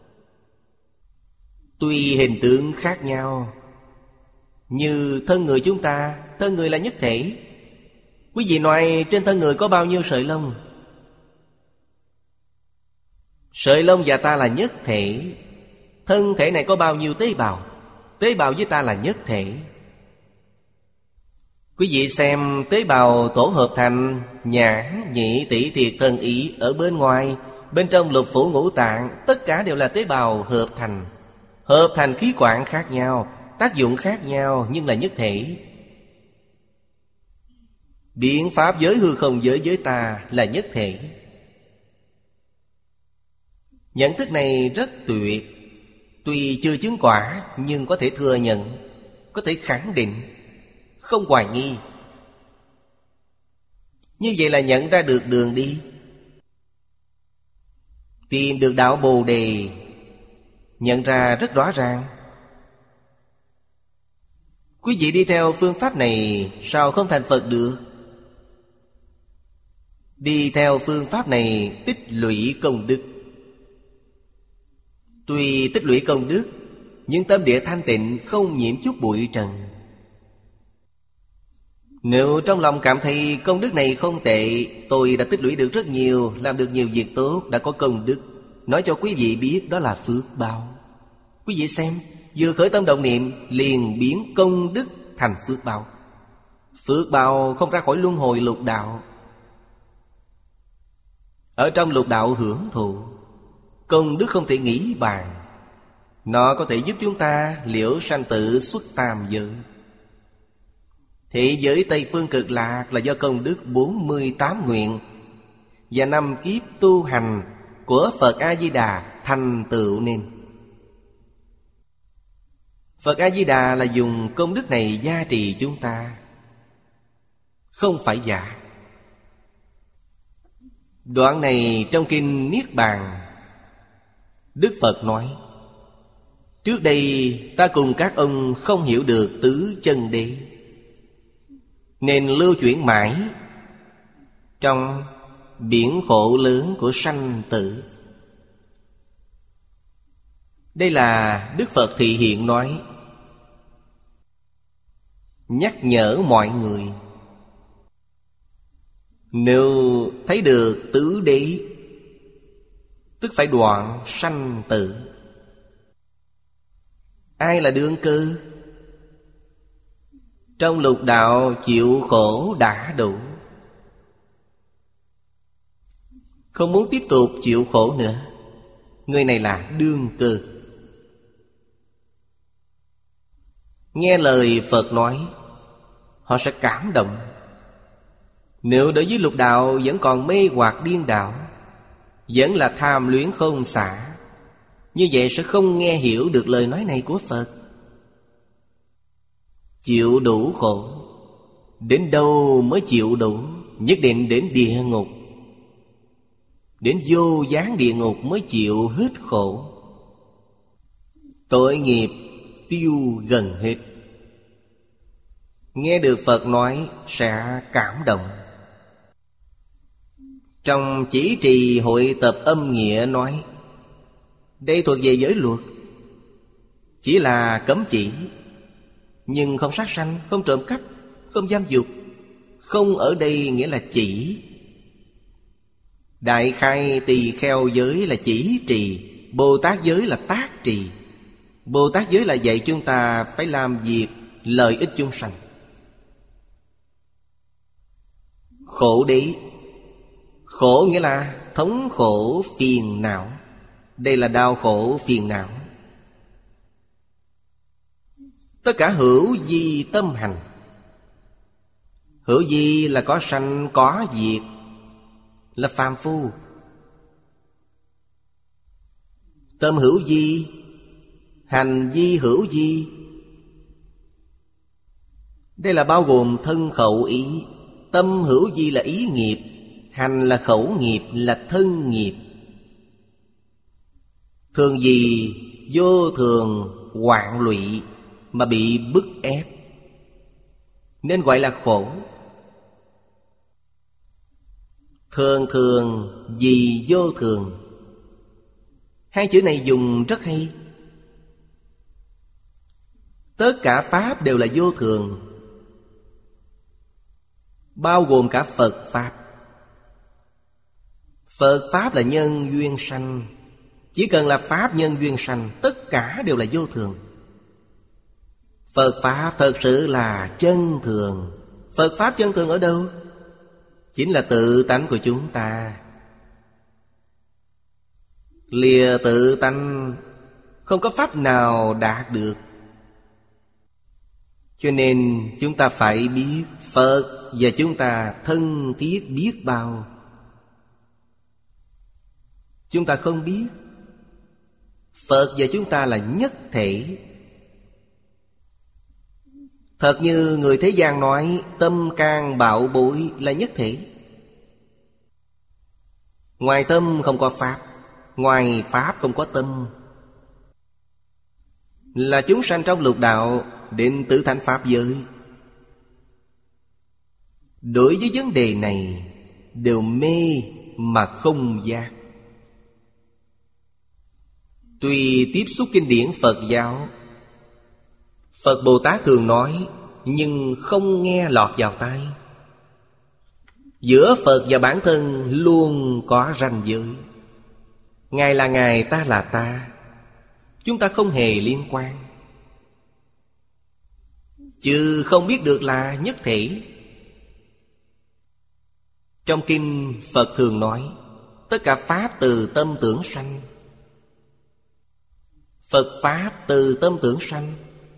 Tuy hình tượng khác nhau, như thân người chúng ta, thân người là nhất thể. Quý vị nói trên thân người có bao nhiêu sợi lông? Sợi lông và ta là nhất thể. Thân thể này có bao nhiêu tế bào? Tế bào với ta là nhất thể. Quý vị xem tế bào tổ hợp thành nhãn, nhĩ, tỷ, thiệt, thân, ý ở bên ngoài, bên trong lục phủ ngũ tạng, tất cả đều là tế bào hợp thành. Hợp thành khí quản khác nhau, tác dụng khác nhau nhưng là nhất thể. Biện pháp giới hư không giới với ta là nhất thể. Nhận thức này rất tuyệt. Tuy chưa chứng quả nhưng có thể thừa nhận, có thể khẳng định, không hoài nghi. Như vậy là nhận ra được đường đi, tìm được đạo Bồ Đề, nhận ra rất rõ ràng. Quý vị đi theo phương pháp này sao không thành Phật được? Đi theo phương pháp này tích lũy công đức. Tuy tích lũy công đức, nhưng tâm địa thanh tịnh, không nhiễm chút bụi trần. Nếu trong lòng cảm thấy công đức này không tệ, tôi đã tích lũy được rất nhiều, làm được nhiều việc tốt, đã có công đức, nói cho quý vị biết đó là phước báo. Quý vị xem, vừa khởi tâm động niệm liền biến công đức thành phước báo. Phước báo không ra khỏi luân hồi lục đạo, ở trong lục đạo hưởng thụ. Công đức không thể nghĩ bàn. Nó có thể giúp chúng ta liễu sanh tử xuất tam giới. Thế giới Tây Phương Cực Lạc là do công đức bốn mươi tám nguyện và năm kiếp tu hành của Phật A-di-đà thành tựu nên. Phật A-di-đà là dùng công đức này gia trì chúng ta, không phải giả. Đoạn này trong kinh Niết Bàn, Đức Phật nói: trước đây ta cùng các ông không hiểu được tứ chân đế, nên lưu chuyển mãi trong biển khổ lớn của sanh tử. Đây là Đức Phật thị hiện nói, nhắc nhở mọi người. Nếu thấy được tứ đế, tức phải đoạn sanh tử. Ai là đương cơ? Trong lục đạo chịu khổ đã đủ, không muốn tiếp tục chịu khổ nữa, người này là đương cơ. Nghe lời Phật nói, họ sẽ cảm động. Nếu đối với lục đạo vẫn còn mê hoặc điên đảo, vẫn là tham luyến không xả, như vậy sẽ không nghe hiểu được lời nói này của Phật. Chịu đủ khổ, đến đâu mới chịu đủ? Nhất định đến địa ngục, đến vô gián địa ngục mới chịu hết khổ. Tội nghiệp tiêu gần hết. Nghe được Phật nói sẽ cảm động. Trong chỉ trì hội tập âm nghĩa nói, đây thuộc về giới luật, chỉ là cấm chỉ, nhưng không sát sanh, không trộm cắp, không giam dục. Không ở đây nghĩa là chỉ. Đại khai tỳ kheo giới là chỉ trì, Bồ Tát giới là tác trì. Bồ Tát giới là dạy chúng ta phải làm việc lợi ích chúng sanh. Khổ đế, khổ nghĩa là thống khổ phiền não. Đây là đau khổ phiền não. Tất cả hữu vi tâm hành. Hữu vi là có sanh có diệt, là phàm phu. Tâm hữu vi, hành vi hữu vi. Đây là bao gồm thân khẩu ý. Tâm hữu vi là ý nghiệp, hành là khẩu nghiệp, là thân nghiệp. Thường gì vô thường hoạn lụy mà bị bức ép, nên gọi là khổ. Thường thường vì vô thường, hai chữ này dùng rất hay. Tất cả pháp đều là vô thường, bao gồm cả Phật Pháp. Phật Pháp là nhân duyên sanh. Chỉ cần là Pháp nhân duyên sanh, tất cả đều là vô thường. Phật Pháp thật sự là chân thường. Phật Pháp chân thường ở đâu? Chính là tự tánh của chúng ta. Lìa tự tánh không có pháp nào đạt được. Cho nên chúng ta phải biết Phật và chúng ta thân thiết biết bao. Chúng ta không biết Phật và chúng ta là nhất thể. Thật như người thế gian nói tâm can bảo bối là nhất thể. Ngoài tâm không có Pháp, ngoài Pháp không có tâm. Là chúng sanh trong lục đạo đến tứ thánh Pháp giới. Đối với vấn đề này đều mê mà không giác. Tuy tiếp xúc kinh điển Phật giáo, Phật Bồ Tát thường nói, nhưng không nghe lọt vào tai. Giữa Phật và bản thân luôn có ranh giới. Ngài là Ngài, ta là ta. Chúng ta không hề liên quan. Chứ không biết được là nhất thể. Trong kinh Phật thường nói, tất cả Pháp từ tâm tưởng sanh. Phật Pháp từ tâm tưởng sanh.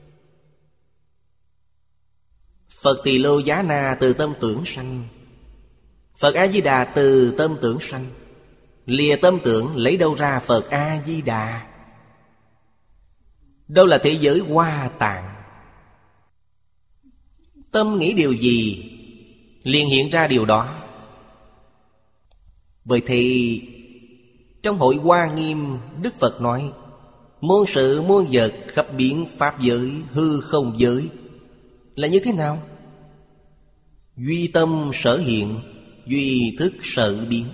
Phật Tỳ Lô Giá Na từ tâm tưởng sanh. Phật A-di-đà từ tâm tưởng sanh. Lìa tâm tưởng lấy đâu ra Phật A-di-đà? Đâu là thế giới Hoa Tạng? Tâm nghĩ điều gì liền hiện ra điều đó. Bởi thì trong hội Hoa Nghiêm, Đức Phật nói, muôn sự muôn vật khắp biến pháp giới, hư không giới. Là như thế nào? Duy tâm sở hiện, duy thức sở biến.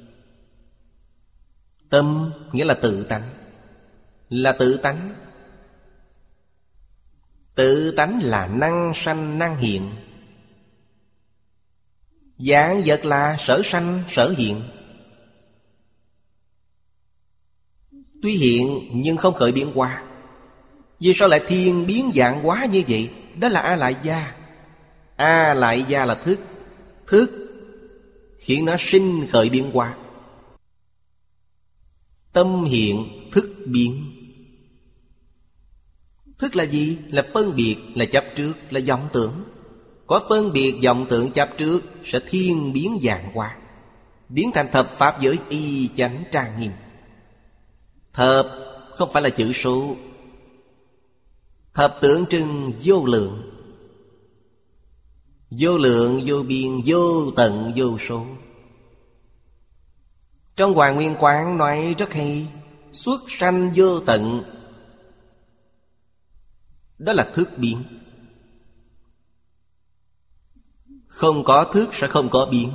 Tâm nghĩa là tự tánh. Là tự tánh. Tự tánh là năng sanh năng hiện. Dạng vật là sở sanh sở hiện. Tuy hiện nhưng không khởi biến hóa. Vì sao lại thiên biến dạng hóa như vậy? Đó là A Lại Gia. A Lại Gia là thức. Thức khiến nó sinh khởi biến hóa. Tâm hiện thức biến. Thức là gì? Là phân biệt, là chấp trước, là vọng tưởng. Có phân biệt vọng tưởng chấp trước sẽ thiên biến dạng hóa, biến thành thập pháp giới y chánh trang nghiêm. Thập không phải là chữ số. Thập tượng trưng vô lượng. Vô lượng, vô biên, vô tận, vô số. Trong Hoàng Nguyên Quán nói rất hay, xuất sanh vô tận. Đó là thức biến. Không có thức sẽ không có biến.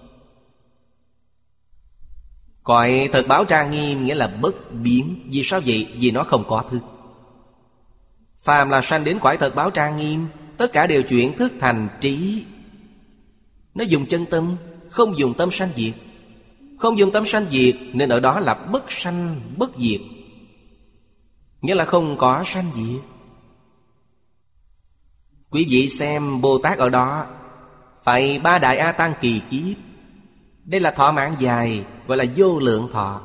Cõi thật báo trang nghiêm nghĩa là bất biến. Vì sao vậy? Vì nó không có thức. Phàm là sanh đến cõi thật báo trang nghiêm, tất cả đều chuyển thức thành trí. Nó dùng chân tâm, không dùng tâm sanh diệt. Không dùng tâm sanh diệt nên ở đó là bất sanh bất diệt, nghĩa là không có sanh diệt. Quý vị xem Bồ Tát ở đó phải ba đại A Tăng kỳ kiếp. Đây là thọ mạng dài, gọi là vô lượng thọ.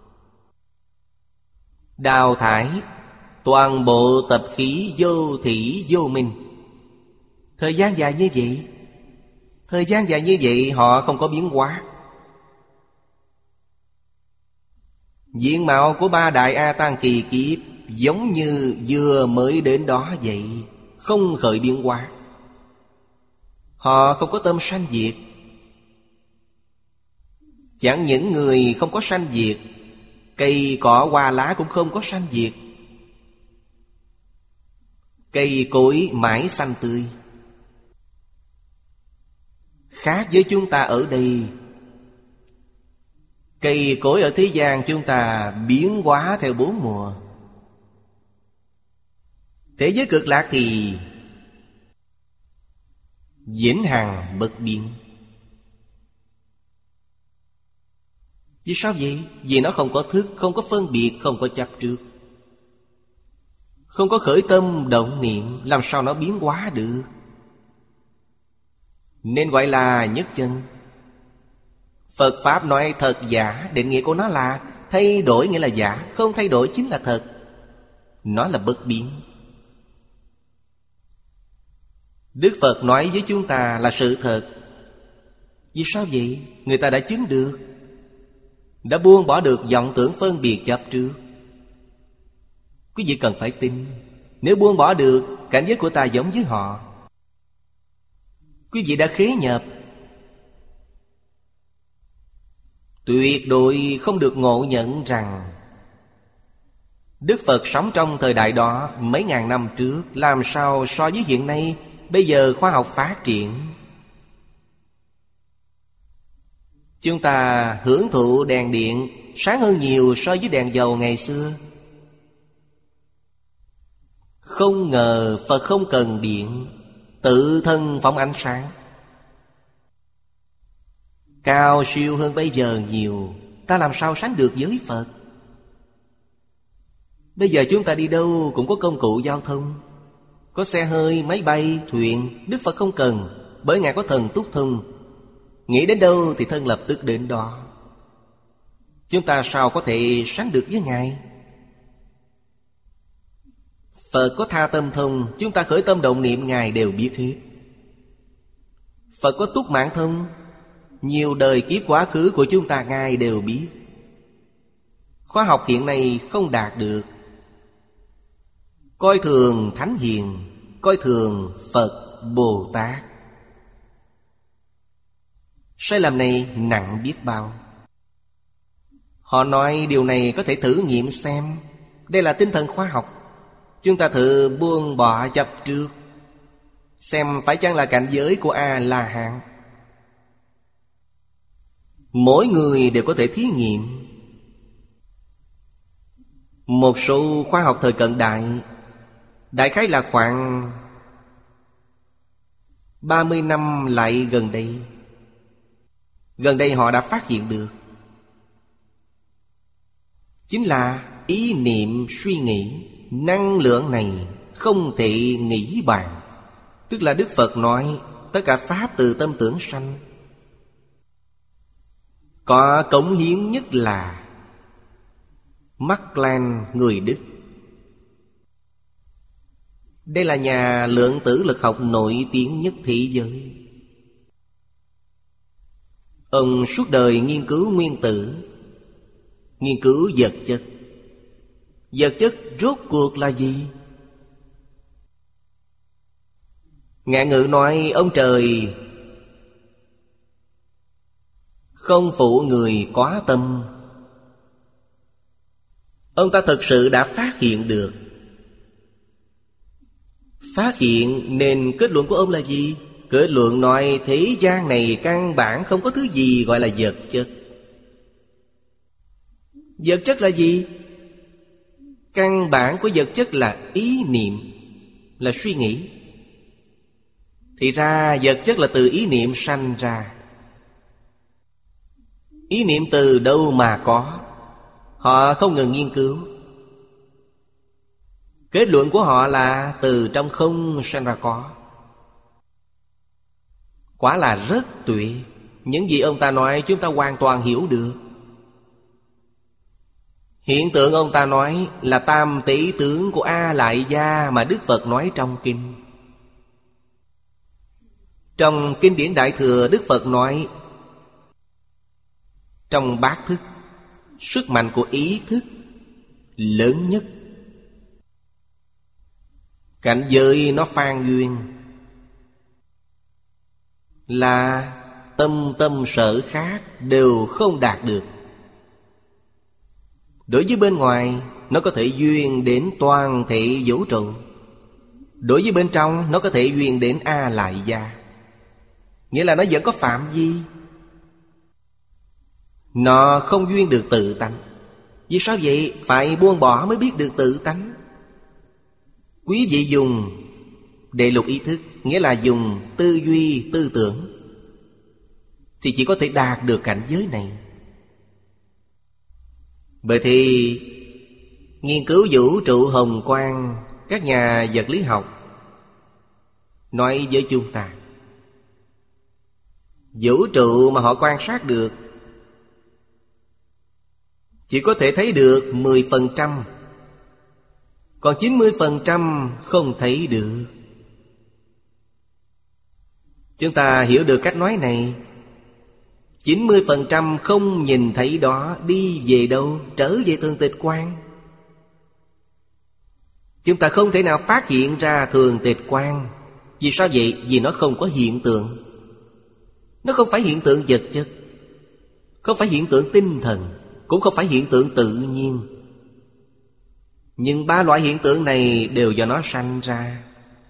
Đào thải toàn bộ tập khí vô thỉ vô minh. Thời gian dài như vậy, thời gian dài như vậy họ không có biến hóa. Diện mạo của ba đại A Tăng kỳ kiếp giống như vừa mới đến đó vậy, không khởi biến hóa. Họ không có tâm sanh diệt. Chẳng những người không có sanh diệt, cây cỏ hoa lá cũng không có sanh diệt. Cây cối mãi xanh tươi. Khác với chúng ta ở đây. Cây cối ở thế gian chúng ta biến hóa theo bốn mùa. Thế giới cực lạc thì vĩnh hằng bất biến. Vì sao vậy? Vì nó không có thức, không có phân biệt, không có chấp trước. Không có khởi tâm động niệm, làm sao nó biến hóa được? Nên gọi là nhất chân. Phật Pháp nói thật giả, định nghĩa của nó là thay đổi nghĩa là giả, không thay đổi chính là thật. Nó là bất biến. Đức Phật nói với chúng ta là sự thật. Vì sao vậy? Người ta đã chứng được, đã buông bỏ được vọng tưởng phân biệt chấp trước. Quý vị cần phải tin. Nếu buông bỏ được, cảnh giới của ta giống với họ. Quý vị đã khế nhập. Tuyệt đối không được ngộ nhận rằng Đức Phật sống trong thời đại đó mấy ngàn năm trước, làm sao so với hiện nay? Bây giờ khoa học phát triển, chúng ta hưởng thụ đèn điện sáng hơn nhiều so với đèn dầu ngày xưa. Không ngờ Phật không cần điện, tự thân phóng ánh sáng, cao siêu hơn bây giờ nhiều. Ta làm sao sánh được với Phật? Bây giờ chúng ta đi đâu cũng có công cụ giao thông, có xe hơi, máy bay, thuyền. Đức Phật không cần, bởi Ngài có thần túc thông. Nghĩ đến đâu thì thân lập tức đến đó. Chúng ta sao có thể sánh được với Ngài? Phật có tha tâm thông, chúng ta khởi tâm động niệm Ngài đều biết hết. Phật có túc mạng thông, nhiều đời kiếp quá khứ của chúng ta Ngài đều biết. Khoa học hiện nay không đạt được. Coi thường Thánh Hiền, coi thường Phật, Bồ Tát. Sai lầm này nặng biết bao. Họ nói điều này có thể thử nghiệm xem. Đây là tinh thần khoa học. Chúng ta thử buông bỏ chấp trước, xem phải chăng là cảnh giới của A-la-hán. Mỗi người đều có thể thí nghiệm. Một số khoa học thời cận đại, đại khái là khoảng ba mươi năm lại gần đây, Gần đây họ đã phát hiện được, chính là ý niệm suy nghĩ. Năng lượng này không thể nghĩ bàn. Tức là Đức Phật nói tất cả pháp từ tâm tưởng sanh. Có cống hiến nhất là Mắc Lan người Đức. Đây là nhà lượng tử lực học nổi tiếng nhất thế giới. Ông suốt đời nghiên cứu nguyên tử, nghiên cứu vật chất. Vật chất rốt cuộc là gì? Ngạn Ngữ nói ông trời không phụ người có tâm. Ông ta thực sự đã phát hiện được. Phát hiện nên kết luận của ông là gì? Kết luận nói thế gian này căn bản không có thứ gì gọi là vật chất. Vật chất là gì? Căn bản của vật chất là ý niệm, là suy nghĩ. Thì ra vật chất là từ ý niệm sanh ra. Ý niệm từ đâu mà có? Họ không ngừng nghiên cứu. Kết luận của họ là từ trong không sanh ra có. Quả là rất tuyệt. Những gì ông ta nói chúng ta hoàn toàn hiểu được. Hiện tượng ông ta nói là tam tỷ tướng của A Lại Gia mà Đức Phật nói trong kinh. Trong kinh điển Đại Thừa, Đức Phật nói trong bát thức, sức mạnh của ý thức lớn nhất. Cảnh giới nó phan duyên là tâm tâm sở khác đều không đạt được. Đối với bên ngoài, nó có thể duyên đến toàn thể vũ trụ. Đối với bên trong, nó có thể duyên đến A Lại Gia. Nghĩa là nó vẫn có phạm vi. Nó không duyên được tự tánh. Vì sao vậy? Phải buông bỏ mới biết được tự tánh. Quý vị dùng đệ lục ý thức, nghĩa là dùng tư duy, tư tưởng, thì chỉ có thể đạt được cảnh giới này. Bởi thì nghiên cứu vũ trụ hồng quang các nhà vật lý học nói với chúng ta, vũ trụ mà họ quan sát được chỉ có thể thấy được mười phần trăm, còn chín mươi phần trăm không thấy được. Chúng ta hiểu được cách nói này. chín mươi phần trăm không nhìn thấy đó đi về đâu? Trở về thường tịch quang. Chúng ta không thể nào phát hiện ra thường tịch quang. Vì sao vậy? Vì nó không có hiện tượng. Nó không phải hiện tượng vật chất, không phải hiện tượng tinh thần, cũng không phải hiện tượng tự nhiên. Nhưng ba loại hiện tượng này đều do nó sanh ra.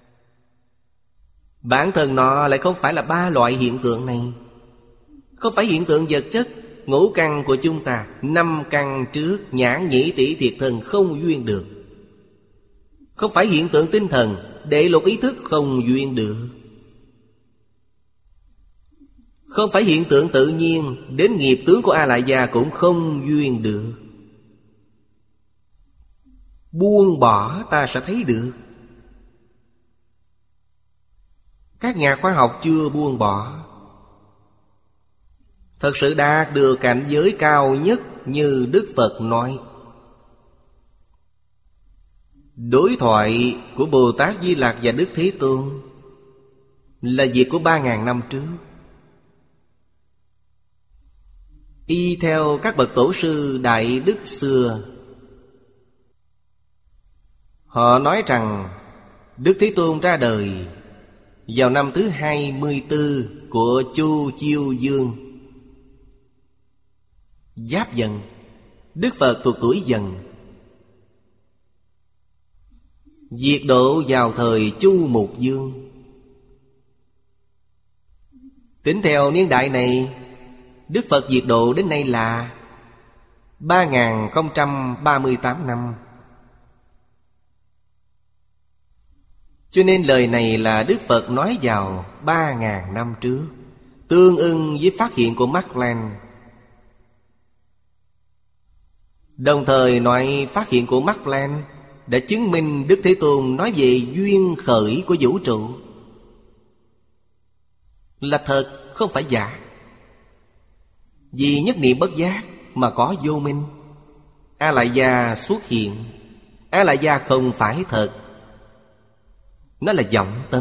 Bản thân nó lại không phải là ba loại hiện tượng này. Không phải hiện tượng vật chất. Ngũ căn của chúng ta, năm căn trước nhãn nhĩ tỷ thiệt thân không duyên được. Không phải hiện tượng tinh thần, đệ lục ý thức không duyên được. Không phải hiện tượng tự nhiên, đến nghiệp tướng của A Lại Gia cũng không duyên được. Buông bỏ ta sẽ thấy được. Các nhà khoa học chưa buông bỏ. Thật sự đạt được cảnh giới cao nhất như Đức Phật nói. Đối thoại của Bồ Tát Di Lặc và Đức Thế Tôn là việc của ba ngàn năm trước. Y theo các bậc tổ sư Đại Đức xưa, họ nói rằng Đức Thế Tôn ra đời vào năm thứ hai mươi tư của Chu Chiêu Dương Giáp Dần. Đức Phật thuộc tuổi Dần. Diệt độ vào thời Chu Mục Dương. Tính theo niên đại này, Đức Phật diệt độ đến nay là ba nghìn không trăm ba mươi tám năm. Cho nên lời này là Đức Phật nói vào ba ngàn năm trước, tương ưng với phát hiện của Mác Lanh. Đồng thời nói phát hiện của Mác Lanh đã chứng minh Đức Thế Tôn nói về duyên khởi của vũ trụ là thật, không phải giả. Vì nhất niệm bất giác mà có vô minh. A Lại Gia xuất hiện. A Lại Gia không phải thật, nó là vọng tâm.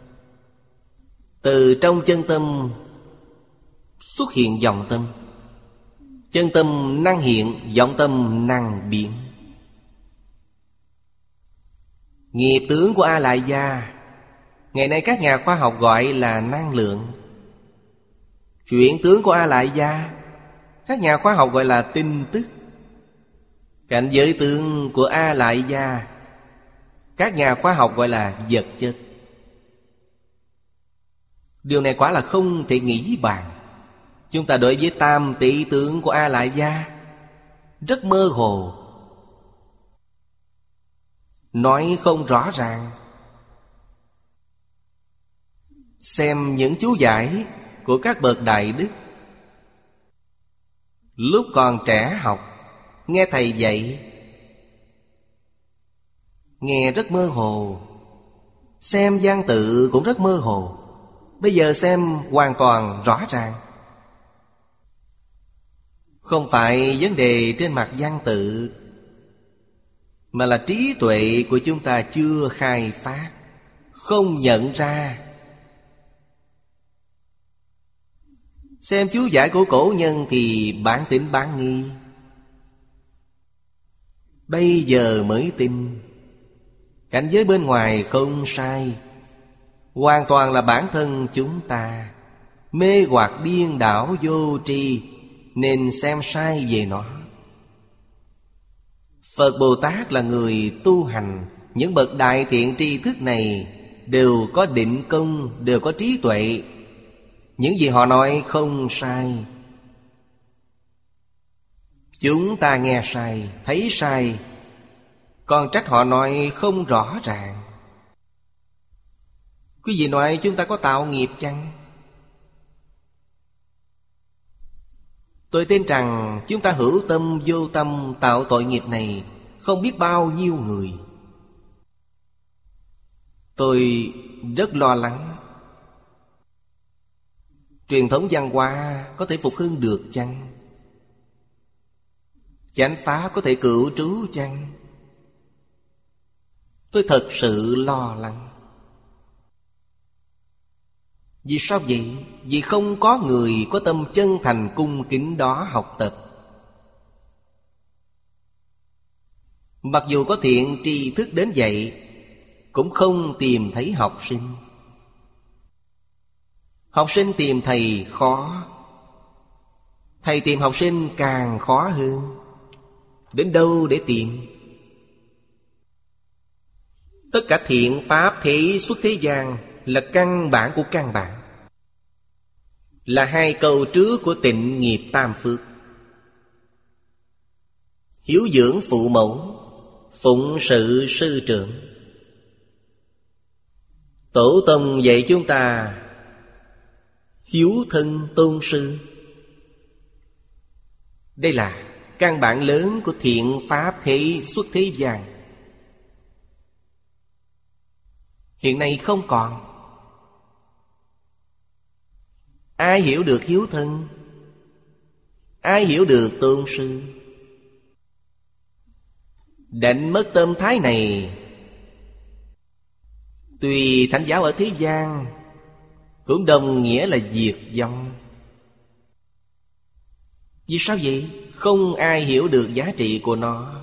Từ trong chân tâm xuất hiện vọng tâm. Chân tâm năng hiện, vọng tâm năng biến. Nghiệp tướng của A Lại Gia ngày nay các nhà khoa học gọi là năng lượng. Chuyển tướng của A Lại Gia các nhà khoa học gọi là tin tức. Cảnh giới tướng của A Lại Gia các nhà khoa học gọi là vật chất. Điều này quả là không thể nghĩ bàn. Chúng ta đối với tam tỷ tướng của A Lại Gia rất mơ hồ, nói không rõ ràng. Xem những chú giải của các bậc đại đức, lúc còn trẻ học, nghe thầy dạy, nghe rất mơ hồ. Xem văn tự cũng rất mơ hồ. Bây giờ xem hoàn toàn rõ ràng. Không phải vấn đề trên mặt văn tự, mà là trí tuệ của chúng ta chưa khai phát, không nhận ra. Xem chú giải của cổ nhân thì bản tính bán nghi. Bây giờ mới tin. Cảnh giới bên ngoài không sai, hoàn toàn là bản thân chúng ta mê hoặc điên đảo vô tri, nên xem sai về nó. Phật Bồ Tát là người tu hành. Những bậc đại thiện tri thức này đều có định công, đều có trí tuệ. Những gì họ nói không sai. Chúng ta nghe sai, thấy sai, còn trách họ nói không rõ ràng. Quý vị nói chúng ta có tạo nghiệp chăng? Tôi tin rằng chúng ta hữu tâm vô tâm tạo tội nghiệp này không biết bao nhiêu người. Tôi rất lo lắng. Truyền thống văn hóa có thể phục hưng được chăng? Chánh pháp có thể cửu trú chăng? Tôi thật sự lo lắng. Vì sao vậy? Vì không có người có tâm chân thành cung kính đó học tập. Mặc dù có thiện tri thức đến vậy, cũng không tìm thấy học sinh. Học sinh tìm thầy khó, thầy tìm học sinh càng khó hơn. Đến đâu để tìm? Tất cả thiện pháp thế xuất thế gian là căn bản của căn bản, là hai câu trước của tịnh nghiệp tam phước. Hiếu dưỡng phụ mẫu, phụng sự sư trưởng. Tổ tông dạy chúng ta hiếu thân tôn sư. Đây là căn bản lớn của thiện pháp thế xuất thế gian. Hiện nay không còn. Ai hiểu được hiếu thân? Ai hiểu được tôn sư? Đánh mất tâm thái này, tuy thánh giáo ở thế gian cũng đồng nghĩa là diệt vong. Vì sao vậy? Không ai hiểu được giá trị của nó.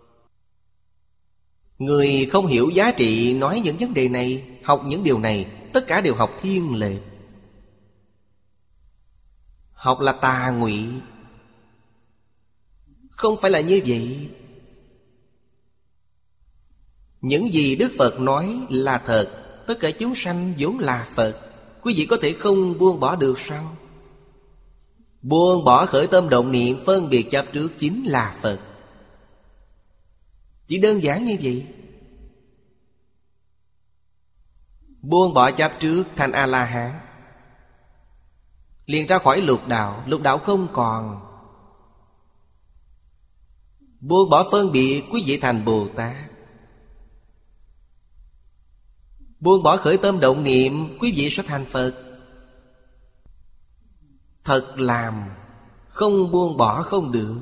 Người không hiểu giá trị nói những vấn đề này, học những điều này, tất cả đều học thiên lệch. Học là tà ngụy. Không phải là như vậy. Những gì Đức Phật nói là thật. Tất cả chúng sanh vốn là Phật. Quý vị có thể không buông bỏ được sao? Buông bỏ khởi tâm động niệm phân biệt chấp trước chính là Phật. Chỉ đơn giản như vậy. Buông bỏ chấp trước thành A-la-hán, liền ra khỏi lục đạo. Lục đạo không còn. Buông bỏ phân biệt, quý vị thành Bồ Tát. Buông bỏ khởi tâm động niệm, quý vị sẽ thành Phật. Thật làm, không buông bỏ không được.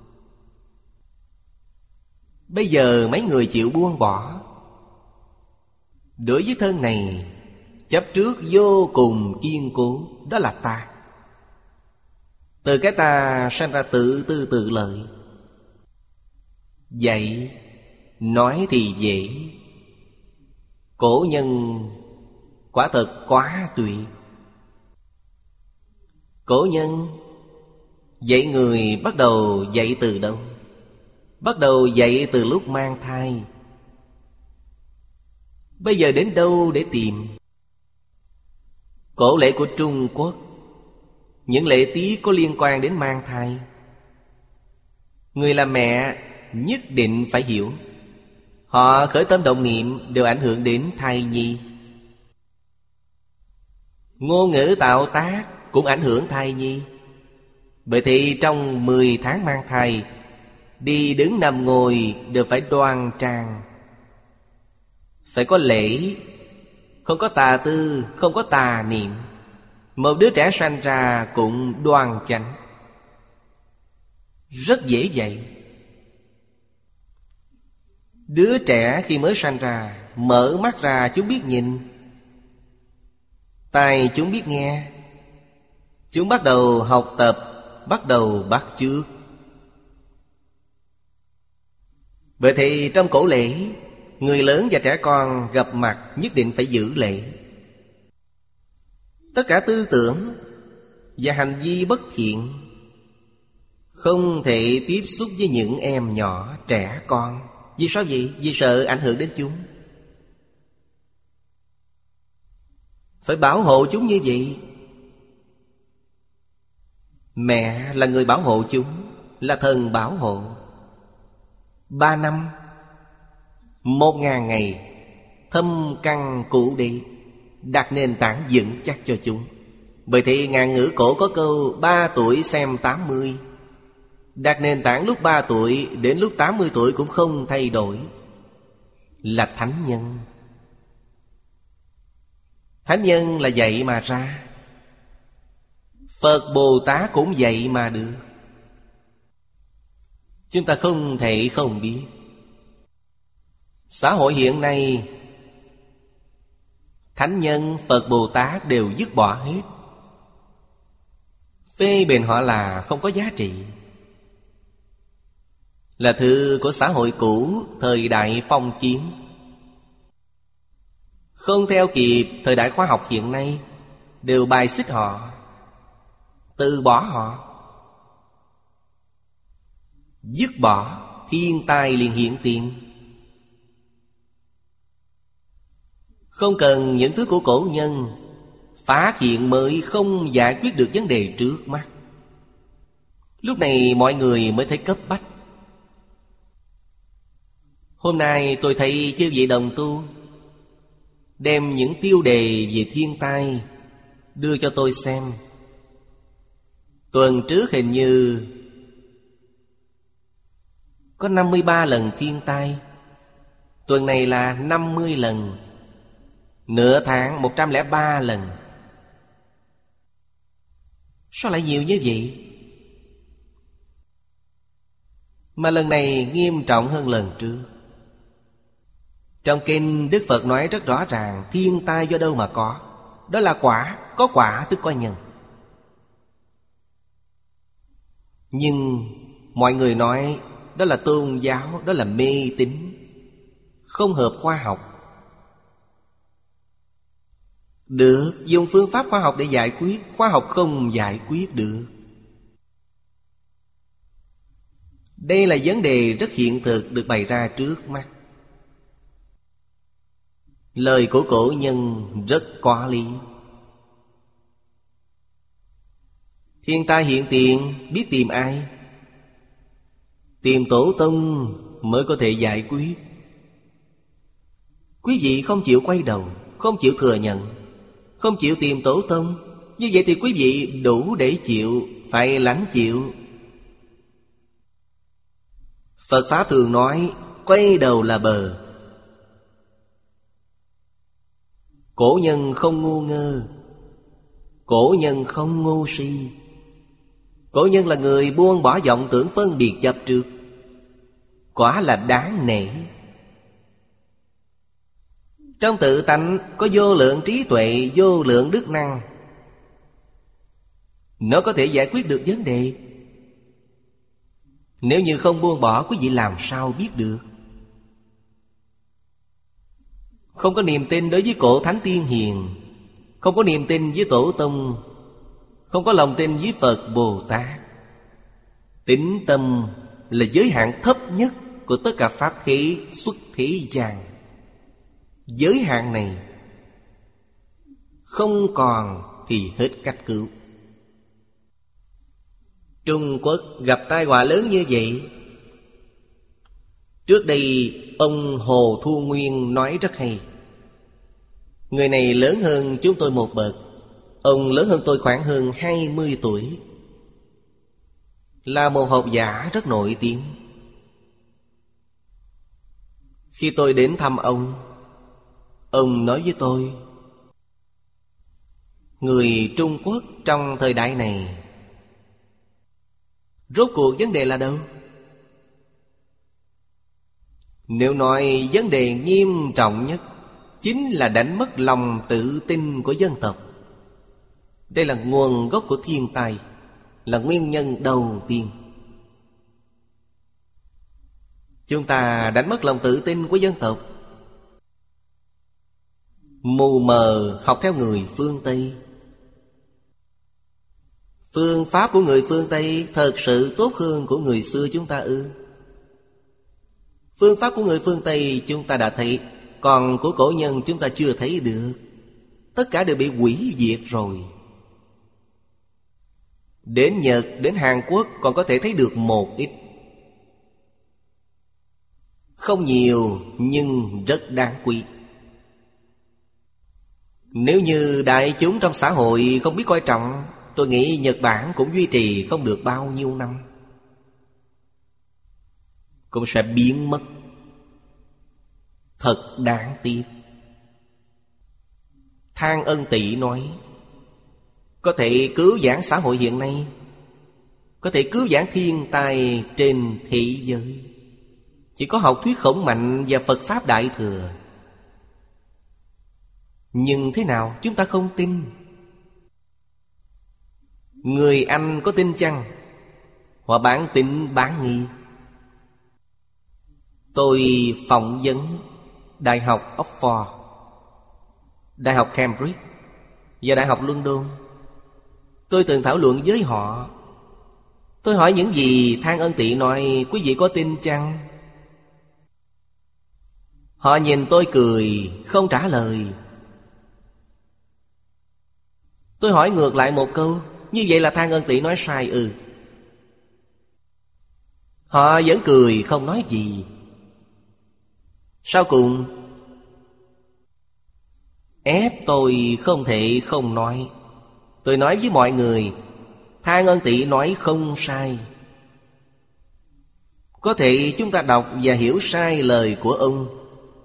Bây giờ mấy người chịu buông bỏ. Đối với thân này, chấp trước vô cùng kiên cố. Đó là ta. Từ cái ta sanh ra tự tư tự lợi. Vậy nói thì dễ, cổ nhân quả thật quá tuyệt. Cổ nhân dạy người bắt đầu dạy từ đâu? Bắt đầu dạy từ lúc mang thai. Bây giờ đến đâu để tìm? Cổ lễ của Trung Quốc, những lễ tiết có liên quan đến mang thai, người làm mẹ nhất định phải hiểu. Họ khởi tâm động niệm đều ảnh hưởng đến thai nhi. Ngôn ngữ tạo tác cũng ảnh hưởng thai nhi. Bởi thì trong mười tháng mang thai, đi đứng nằm ngồi đều phải đoan trang, phải có lễ, không có tà tư, không có tà niệm. Một đứa trẻ sanh ra cũng đoan chánh, rất dễ dạy. Đứa trẻ khi mới sanh ra, mở mắt ra chúng biết nhìn, tai chúng biết nghe. Chúng bắt đầu học tập, bắt đầu bắt chước. Bởi thì trong cổ lễ, người lớn và trẻ con gặp mặt nhất định phải giữ lễ. Tất cả tư tưởng và hành vi bất thiện không thể tiếp xúc với những em nhỏ, trẻ con. Vì sao vậy? Vì sợ ảnh hưởng đến chúng. Phải bảo hộ chúng như vậy. Mẹ là người bảo hộ chúng, là thần bảo hộ. Ba năm, một ngàn ngày, thâm căn cụ đi, đặt nền tảng vững chắc cho chúng. Bởi thì ngạn ngữ cổ có câu ba tuổi xem tám mươi. Đặt nền tảng lúc ba tuổi đến lúc tám mươi tuổi cũng không thay đổi, là thánh nhân. Thánh nhân là vậy mà ra, Phật Bồ Tát cũng vậy mà được. Chúng ta không thể không biết. Xã hội hiện nay, thánh nhân, Phật Bồ Tát đều dứt bỏ hết, phê bình họ là không có giá trị, là thứ của xã hội cũ, thời đại phong kiến, không theo kịp thời đại khoa học hiện nay, đều bài xích họ, từ bỏ họ. Dứt bỏ, thiên tai liền hiện tiền. Không cần những thứ của cổ nhân, phát hiện mới không giải quyết được vấn đề trước mắt. Lúc này mọi người mới thấy cấp bách. Hôm nay tôi thấy chư vị đồng tu đem những tiêu đề về thiên tai đưa cho tôi xem. Tuần trước hình như có năm mươi ba lần thiên tai, tuần này là năm mươi lần, nửa tháng một trăm lẻ ba lần. Sao lại nhiều như vậy? Mà lần này nghiêm trọng hơn lần trước. Trong kinh Đức Phật nói rất rõ ràng, thiên tai do đâu mà có? Đó là quả, có quả tức có nhân. Nhưng mọi người nói đó là tôn giáo, đó là mê tín, không hợp khoa học. Được, dùng phương pháp khoa học để giải quyết, khoa học không giải quyết được. Đây là vấn đề rất hiện thực được bày ra trước mắt. Lời của cổ nhân rất có lý. Thiên tai hiện tiền, biết tìm ai? Tìm tổ tông mới có thể giải quyết. Quý vị không chịu quay đầu, không chịu thừa nhận, không chịu tìm tổ tông, như vậy thì quý vị đủ để chịu, phải lãnh chịu. Phật Pháp thường nói quay đầu là bờ. Cổ nhân không ngu ngơ, cổ nhân không ngu si. Cổ nhân là người buông bỏ vọng tưởng phân biệt chấp trước, quả là đáng nể. Trong tự tánh có vô lượng trí tuệ, vô lượng đức năng, nó có thể giải quyết được vấn đề. Nếu như không buông bỏ, quý vị làm sao biết được? Không có niềm tin đối với cổ thánh tiên hiền, không có niềm tin với tổ tông, không có lòng tin với Phật Bồ Tát, tín tâm là giới hạn thấp nhất của tất cả pháp khí xuất thế gian. Giới hạn này không còn thì hết cách cứu. Trung Quốc gặp tai họa lớn như vậy. Trước đây ông Hồ Thu Nguyên nói rất hay. Người này lớn hơn chúng tôi một bậc. Ông lớn hơn tôi khoảng hơn hai mươi tuổi, là một học giả rất nổi tiếng. Khi tôi đến thăm ông, ông nói với tôi, người Trung Quốc trong thời đại này, rốt cuộc vấn đề là đâu? Nếu nói vấn đề nghiêm trọng nhất chính là đánh mất lòng tự tin của dân tộc. Đây là nguồn gốc của thiên tai, là nguyên nhân đầu tiên. Chúng ta đánh mất lòng tự tin của dân tộc, mù mờ học theo người phương Tây. Phương pháp của người phương Tây thật sự tốt hơn của người xưa chúng ta ư? Phương pháp của người phương Tây chúng ta đã thấy, còn của cổ nhân chúng ta chưa thấy được. Tất cả đều bị hủy diệt rồi. Đến Nhật, đến Hàn Quốc còn có thể thấy được một ít. Không nhiều nhưng rất đáng quý. Nếu như đại chúng trong xã hội không biết coi trọng, tôi nghĩ Nhật Bản cũng duy trì không được bao nhiêu năm, cũng sẽ biến mất. Thật đáng tiếc. Thang Ân Tỵ nói có thể cứu vãn xã hội hiện nay, có thể cứu vãn thiên tai trên thế giới. Chỉ có học thuyết Khổng Mạnh và Phật Pháp Đại Thừa. Nhưng thế nào chúng ta không tin? Người Anh có tin chăng? Họ bán tín bán nghi. Tôi phỏng vấn Đại học Oxford, Đại học Cambridge và Đại học London. Tôi từng thảo luận với họ. Tôi hỏi những gì Thang Ân Tỵ nói, quý vị có tin chăng? Họ nhìn tôi cười, không trả lời. Tôi hỏi ngược lại một câu, như vậy là Thang Ân Tỵ nói sai ư? Ừ. Họ vẫn cười không nói gì. Sau cùng ép tôi không thể không nói. Tôi nói với mọi người, Thang Ân Tỵ nói không sai. Có thể chúng ta đọc và hiểu sai lời của ông.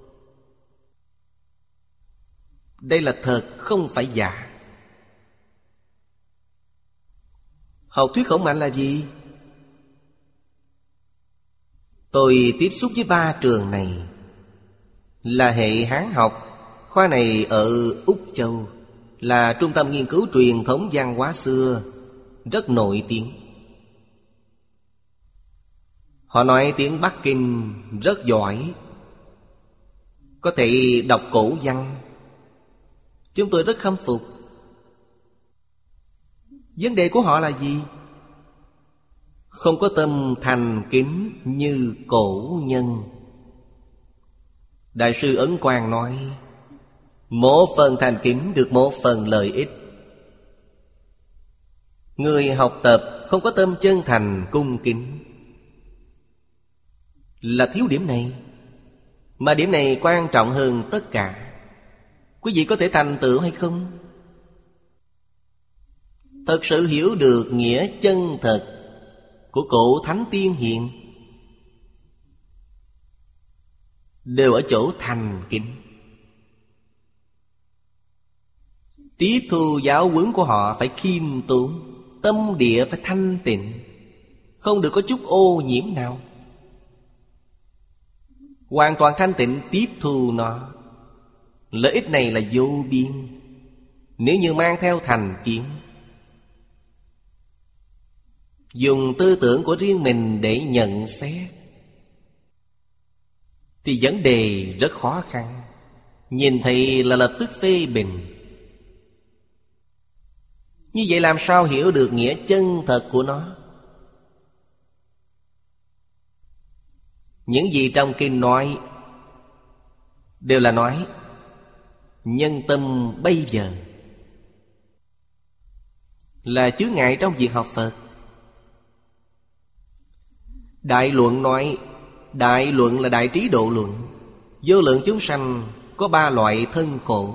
Đây là thật, không phải giả. Học thuyết Khổng Mạnh là gì? Tôi tiếp xúc với ba trường này. Là hệ Hán học. Khoa này ở Úc Châu, là trung tâm nghiên cứu truyền thống văn hóa xưa, rất nổi tiếng. Họ nói tiếng Bắc Kinh rất giỏi, có thể đọc cổ văn. Chúng tôi rất khâm phục. Vấn đề của họ là gì? Không có tâm thành kính như cổ nhân. Đại sư Ấn Quang nói, một phần thành kính được một phần lợi ích. Người học tập không có tâm chân thành cung kính là thiếu điểm này. Mà điểm này quan trọng hơn tất cả. Quý vị có thể thành tựu hay không? Thật sự hiểu được nghĩa chân thật của cổ thánh tiên hiền đều ở chỗ thành kính. Tiếp thu giáo huấn của họ phải khiêm tốn, tâm địa phải thanh tịnh, không được có chút ô nhiễm nào. Hoàn toàn thanh tịnh tiếp thu nó. Lợi ích này là vô biên. Nếu như mang theo thành kiến, dùng tư tưởng của riêng mình để nhận xét, thì vấn đề rất khó khăn. Nhìn thấy là lập tức phê bình. Như vậy làm sao hiểu được nghĩa chân thật của nó? Những gì trong kinh nói đều là nói nhân tâm bây giờ, là chướng ngại trong việc học Phật. Đại luận nói, đại luận là đại trí độ luận. Vô lượng chúng sanh có ba loại thân khổ.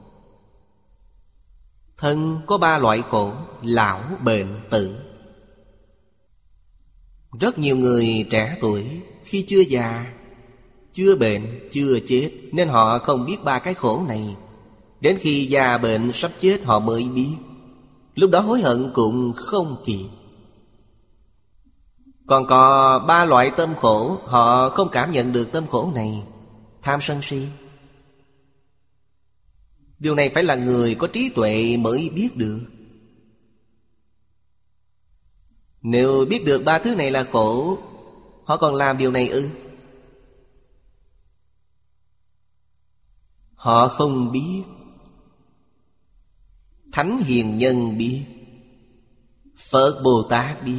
Thân có ba loại khổ: lão, bệnh, tử. Rất nhiều người trẻ tuổi khi chưa già, chưa bệnh, chưa chết, nên họ không biết ba cái khổ này. Đến khi già bệnh sắp chết họ mới biết. Lúc đó hối hận cũng không kịp. Còn có ba loại tâm khổ, họ không cảm nhận được tâm khổ này: tham sân si. Điều này phải là người có trí tuệ mới biết được. Nếu biết được ba thứ này là khổ, họ còn làm điều này ư? Họ không biết. Thánh hiền nhân biết, Phật Bồ Tát biết.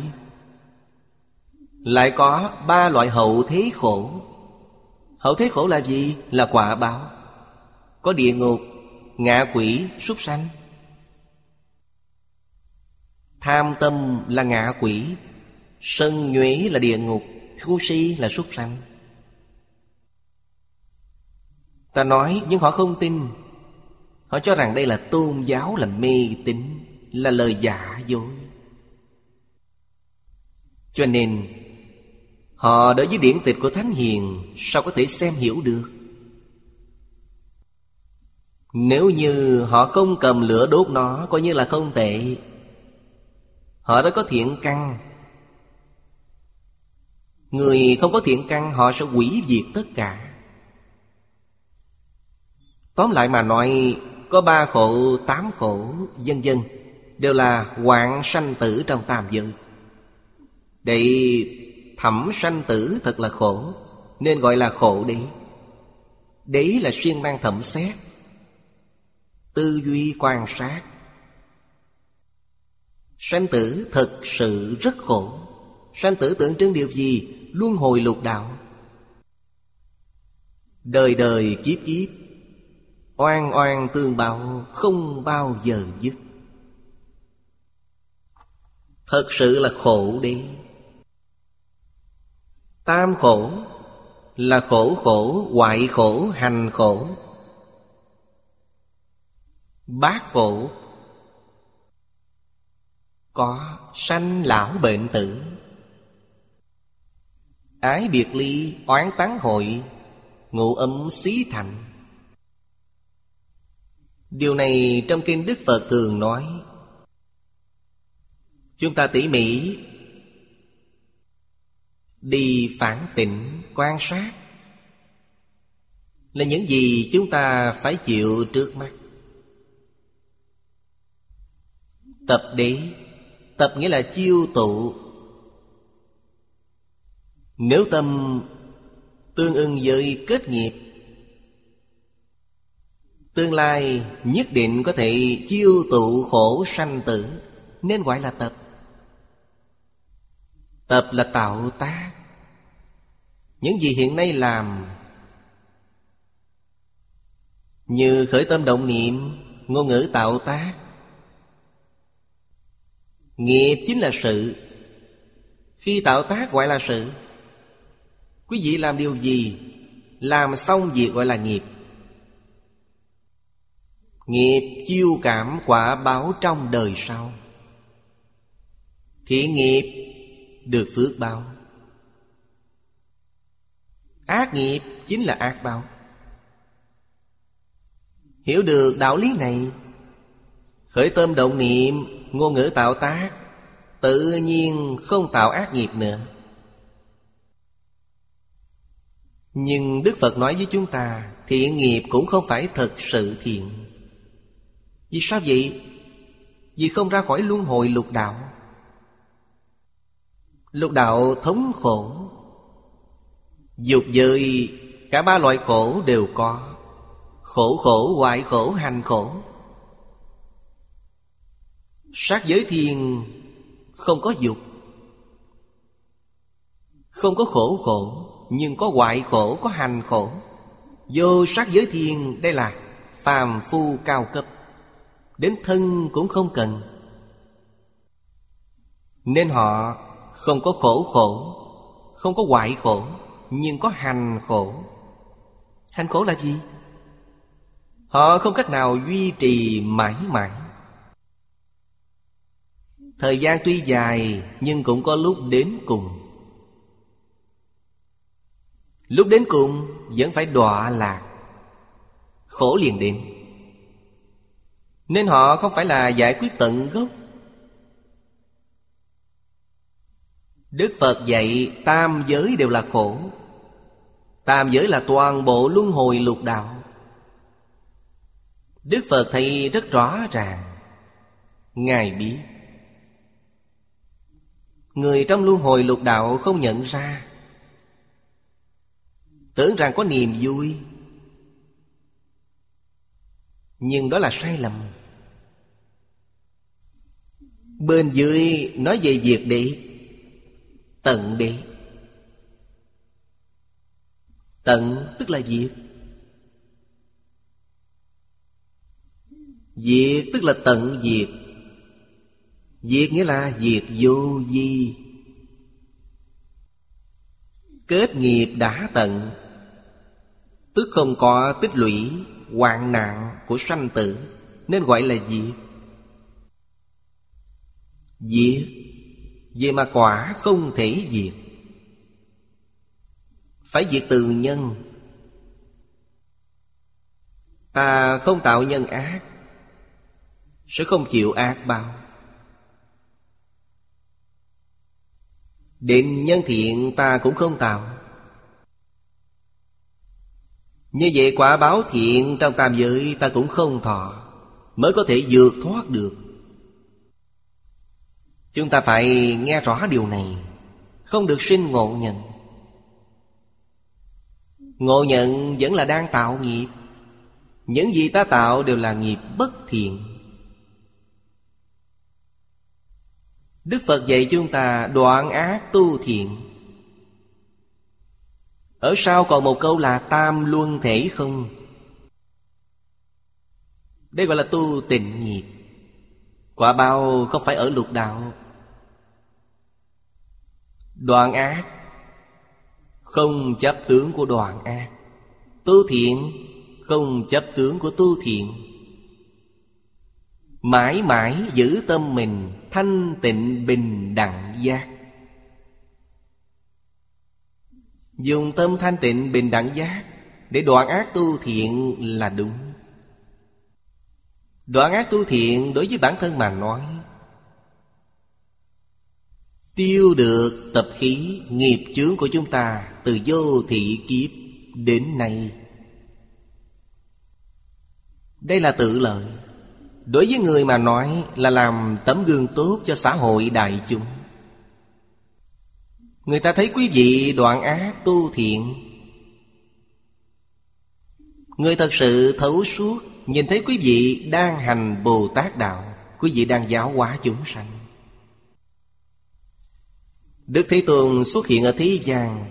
Lại có ba loại hậu thế khổ. Hậu thế khổ là gì? Là quả báo. Có địa ngục, ngạ quỷ, súc sanh. Tham tâm là ngạ quỷ, sân nhuế là địa ngục, ngu si là súc sanh. Ta nói nhưng họ không tin. Họ cho rằng đây là tôn giáo, là mê tín, là lời giả dối. Cho nên họ đối với điển tịch của Thánh Hiền sao có thể xem hiểu được? Nếu như họ không cầm lửa đốt nó, coi như là không tệ. Họ đã có thiện căn. Người không có thiện căn, họ sẽ hủy diệt tất cả. Tóm lại mà nói, có ba khổ, tám khổ, vân vân, đều là hoạn sanh tử trong tam giới. Để thẩm sanh tử thật là khổ, nên gọi là khổ đế. Đế là siêng năng thẩm xét, tư duy quan sát. Sanh tử thật sự rất khổ. Sanh tử tượng trưng điều gì? Luân hồi lục đạo. Đời đời kiếp kiếp, oan oan tương báo, không bao giờ dứt. Thật sự là khổ đi. Tam khổ là khổ khổ, hoại khổ, hành khổ. Bát khổ có sanh lão bệnh tử, ái biệt ly, oán tán hội, ngụ ấm xí thành. Điều này trong kinh Đức Phật thường nói. Chúng ta tỉ mỉ đi phản tỉnh, quan sát là những gì chúng ta phải chịu trước mắt. Tập đế, tập nghĩa là chiêu tụ. Nếu tâm tương ưng với kết nghiệp, tương lai nhất định có thể chiêu tụ khổ sanh tử, nên gọi là tập. Tập là tạo tác. Những gì hiện nay làm, như khởi tâm động niệm, ngôn ngữ tạo tác. Nghiệp chính là sự. Khi tạo tác gọi là sự. Quý vị làm điều gì, làm xong việc gọi là nghiệp. Nghiệp chiêu cảm quả báo trong đời sau. Thiện nghiệp được phước báo, ác nghiệp chính là ác báo. Hiểu được đạo lý này, khởi tâm động niệm, ngôn ngữ tạo tác, tự nhiên không tạo ác nghiệp nữa. Nhưng Đức Phật nói với chúng ta, thiện nghiệp cũng không phải thật sự thiện. Vì sao vậy? Vì không ra khỏi luân hồi lục đạo. Lục đạo thống khổ. Dục giới, cả ba loại khổ đều có. Khổ khổ, hoại khổ, hành khổ. Sát giới thiên không có dục, không có khổ khổ, nhưng có hoại khổ, có hành khổ. Vô sát giới thiên, đây là phàm phu cao cấp, đến thân cũng không cần. Nên họ không có khổ khổ, không có hoại khổ, nhưng có hành khổ. Hành khổ là gì? Họ không cách nào duy trì mãi mãi. Thời gian tuy dài, nhưng cũng có lúc đến cùng. Lúc đến cùng vẫn phải đọa lạc, khổ liền đến. Nên họ không phải là giải quyết tận gốc. Đức Phật dạy tam giới đều là khổ. Tam giới là toàn bộ luân hồi lục đạo. Đức Phật thấy rất rõ ràng. Ngài biết người trong luân hồi lục đạo không nhận ra, tưởng rằng có niềm vui. Nhưng đó là sai lầm. Bên dưới nói về việc đế, tận đế. Tận tức là diệt. Diệt tức là tận diệt. Diệt nghĩa là diệt vô vi. Kết nghiệp đã tận, tức không có tích lũy hoạn nạn của sanh tử, nên gọi là diệt. Diệt, vậy mà quả không thể diệt. Phải diệt từ nhân. Ta không tạo nhân ác, sẽ không chịu ác báo. Định nhân thiện ta cũng không tạo. Như vậy quả báo thiện trong tam giới ta cũng không thọ, mới có thể vượt thoát được. Chúng ta phải nghe rõ điều này, không được sinh ngộ nhận. Ngộ nhận vẫn là đang tạo nghiệp. Những gì ta tạo đều là nghiệp bất thiện. Đức Phật dạy chúng ta đoạn ác tu thiện. Ở sau còn một câu là tam luân thể không. Đây gọi là tu tịnh nghiệp. Quả báo không phải ở lục đạo. Đoạn ác, không chấp tướng của đoạn ác. Tu thiện, không chấp tướng của tu thiện. Mãi mãi giữ tâm mình thanh tịnh bình đẳng giác. Dùng tâm thanh tịnh bình đẳng giác để đoạn ác tu thiện là đúng. Đoạn ác tu thiện đối với bản thân mà nói, tiêu được tập khí nghiệp chướng của chúng ta từ vô thị kiếp đến nay. Đây là tự lợi. Đối với người mà nói là làm tấm gương tốt cho xã hội đại chúng. Người ta thấy quý vị đoạn ác tu thiện, người thật sự thấu suốt, nhìn thấy quý vị đang hành Bồ Tát đạo, quý vị đang giáo hóa chúng sanh. Đức Thế Tôn xuất hiện ở thế gian,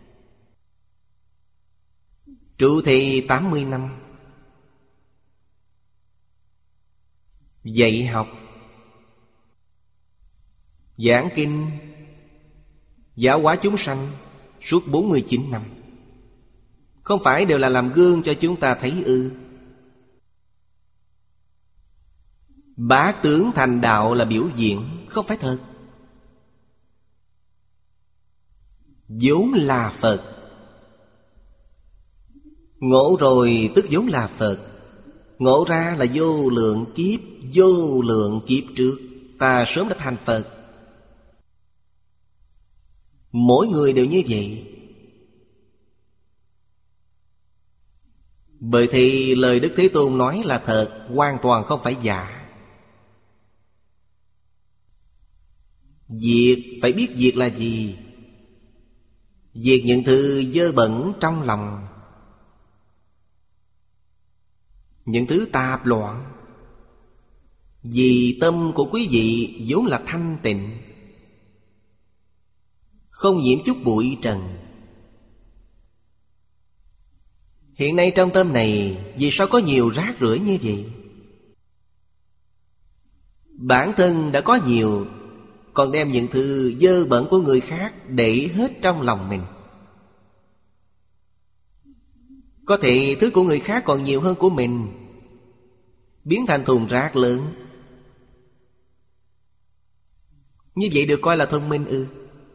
trụ trì tám mươi năm, dạy học, giảng kinh, giáo hóa chúng sanh suốt bốn mươi chín năm. Không phải đều là làm gương cho chúng ta thấy ư? Bá tướng thành đạo là biểu diễn, không phải thật. Vốn là Phật. Ngộ rồi tức vốn là Phật. Ngộ ra là vô lượng kiếp, vô lượng kiếp trước ta sớm đã thành Phật. Mỗi người đều như vậy. Bởi thì lời Đức Thế Tôn nói là thật, hoàn toàn không phải giả. Việc phải biết việc là gì? Việc những thứ dơ bẩn trong lòng, những thứ tạp loạn. Vì tâm của quý vị vốn là thanh tịnh, không nhiễm chút bụi trần. Hiện nay trong tâm này, vì sao có nhiều rác rưởi như vậy? Bản thân đã có nhiều, còn đem những thứ dơ bẩn của người khác để hết trong lòng mình. Có thể thứ của người khác còn nhiều hơn của mình, biến thành thùng rác lớn. Như vậy được coi là thông minh ư?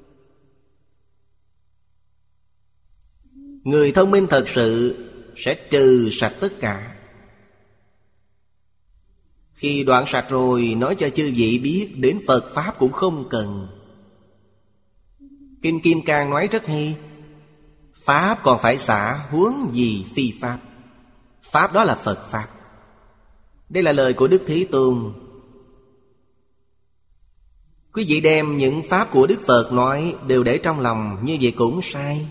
Người thông minh thật sự sẽ trừ sạch tất cả. Khi đoạn sạch rồi, nói cho chư vị biết, đến Phật Pháp cũng không cần. Kinh Kim Cang nói rất hay, Pháp còn phải xả, huống gì phi Pháp. Pháp đó là Phật Pháp. Đây là lời của Đức Thế Tôn. Quý vị đem những Pháp của Đức Phật nói đều để trong lòng, như vậy cũng sai.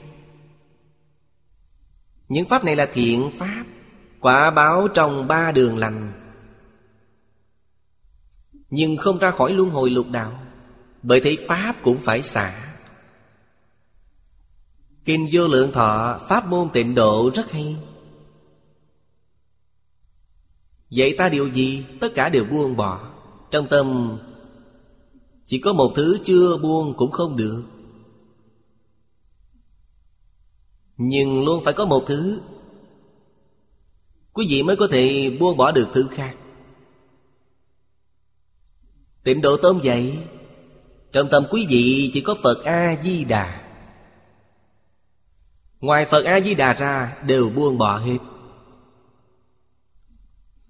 Những Pháp này là thiện Pháp, quả báo trong ba đường lành, nhưng không ra khỏi luân hồi lục đạo. Bởi thế Pháp cũng phải xả. Kinh Vô Lượng Thọ Pháp môn tịnh độ rất hay. Dạy ta điều gì? Tất cả đều buông bỏ. Trong tâm chỉ có một thứ chưa buông cũng không được, nhưng luôn phải có một thứ, quý vị mới có thể buông bỏ được thứ khác. Tịnh độ tóm dạy, trong tâm quý vị chỉ có Phật A-di-đà. Ngoài Phật A-di-đà ra đều buông bỏ hết.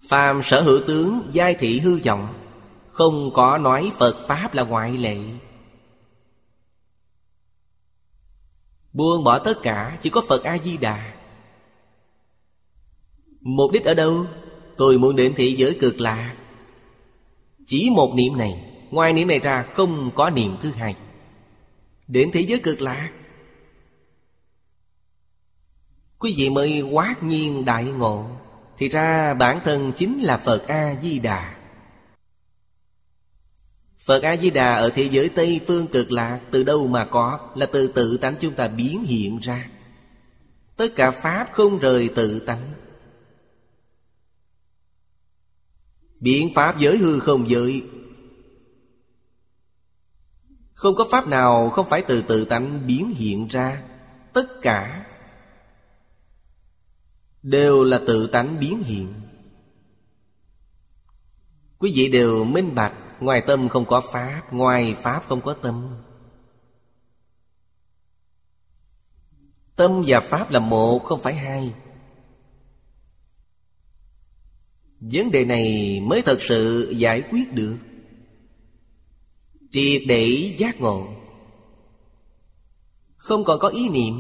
Phàm sở hữu tướng, giai thị hư vọng, không có nói Phật Pháp là ngoại lệ. Buông bỏ tất cả, chỉ có Phật A-di-đà. Mục đích ở đâu? Tôi muốn đến thế giới cực lạc. Chỉ một niệm này, ngoài niệm này ra không có niệm thứ hai. Đến thế giới cực lạc, quý vị mới hoát nhiên đại ngộ. Thì ra bản thân chính là Phật A-di-đà. Phật A-di-đà ở thế giới Tây Phương cực lạc từ đâu mà có? Là từ tự tánh chúng ta biến hiện ra. Tất cả Pháp không rời tự tánh. Biến Pháp giới hư không giới, không có Pháp nào không phải từ tự tánh biến hiện ra. Tất cả đều là tự tánh biến hiện. Quý vị đều minh bạch. Ngoài tâm không có Pháp, ngoài Pháp không có tâm. Tâm và Pháp là một, không phải hai. Vấn đề này mới thật sự giải quyết được, triệt để giác ngộ. Không còn có ý niệm.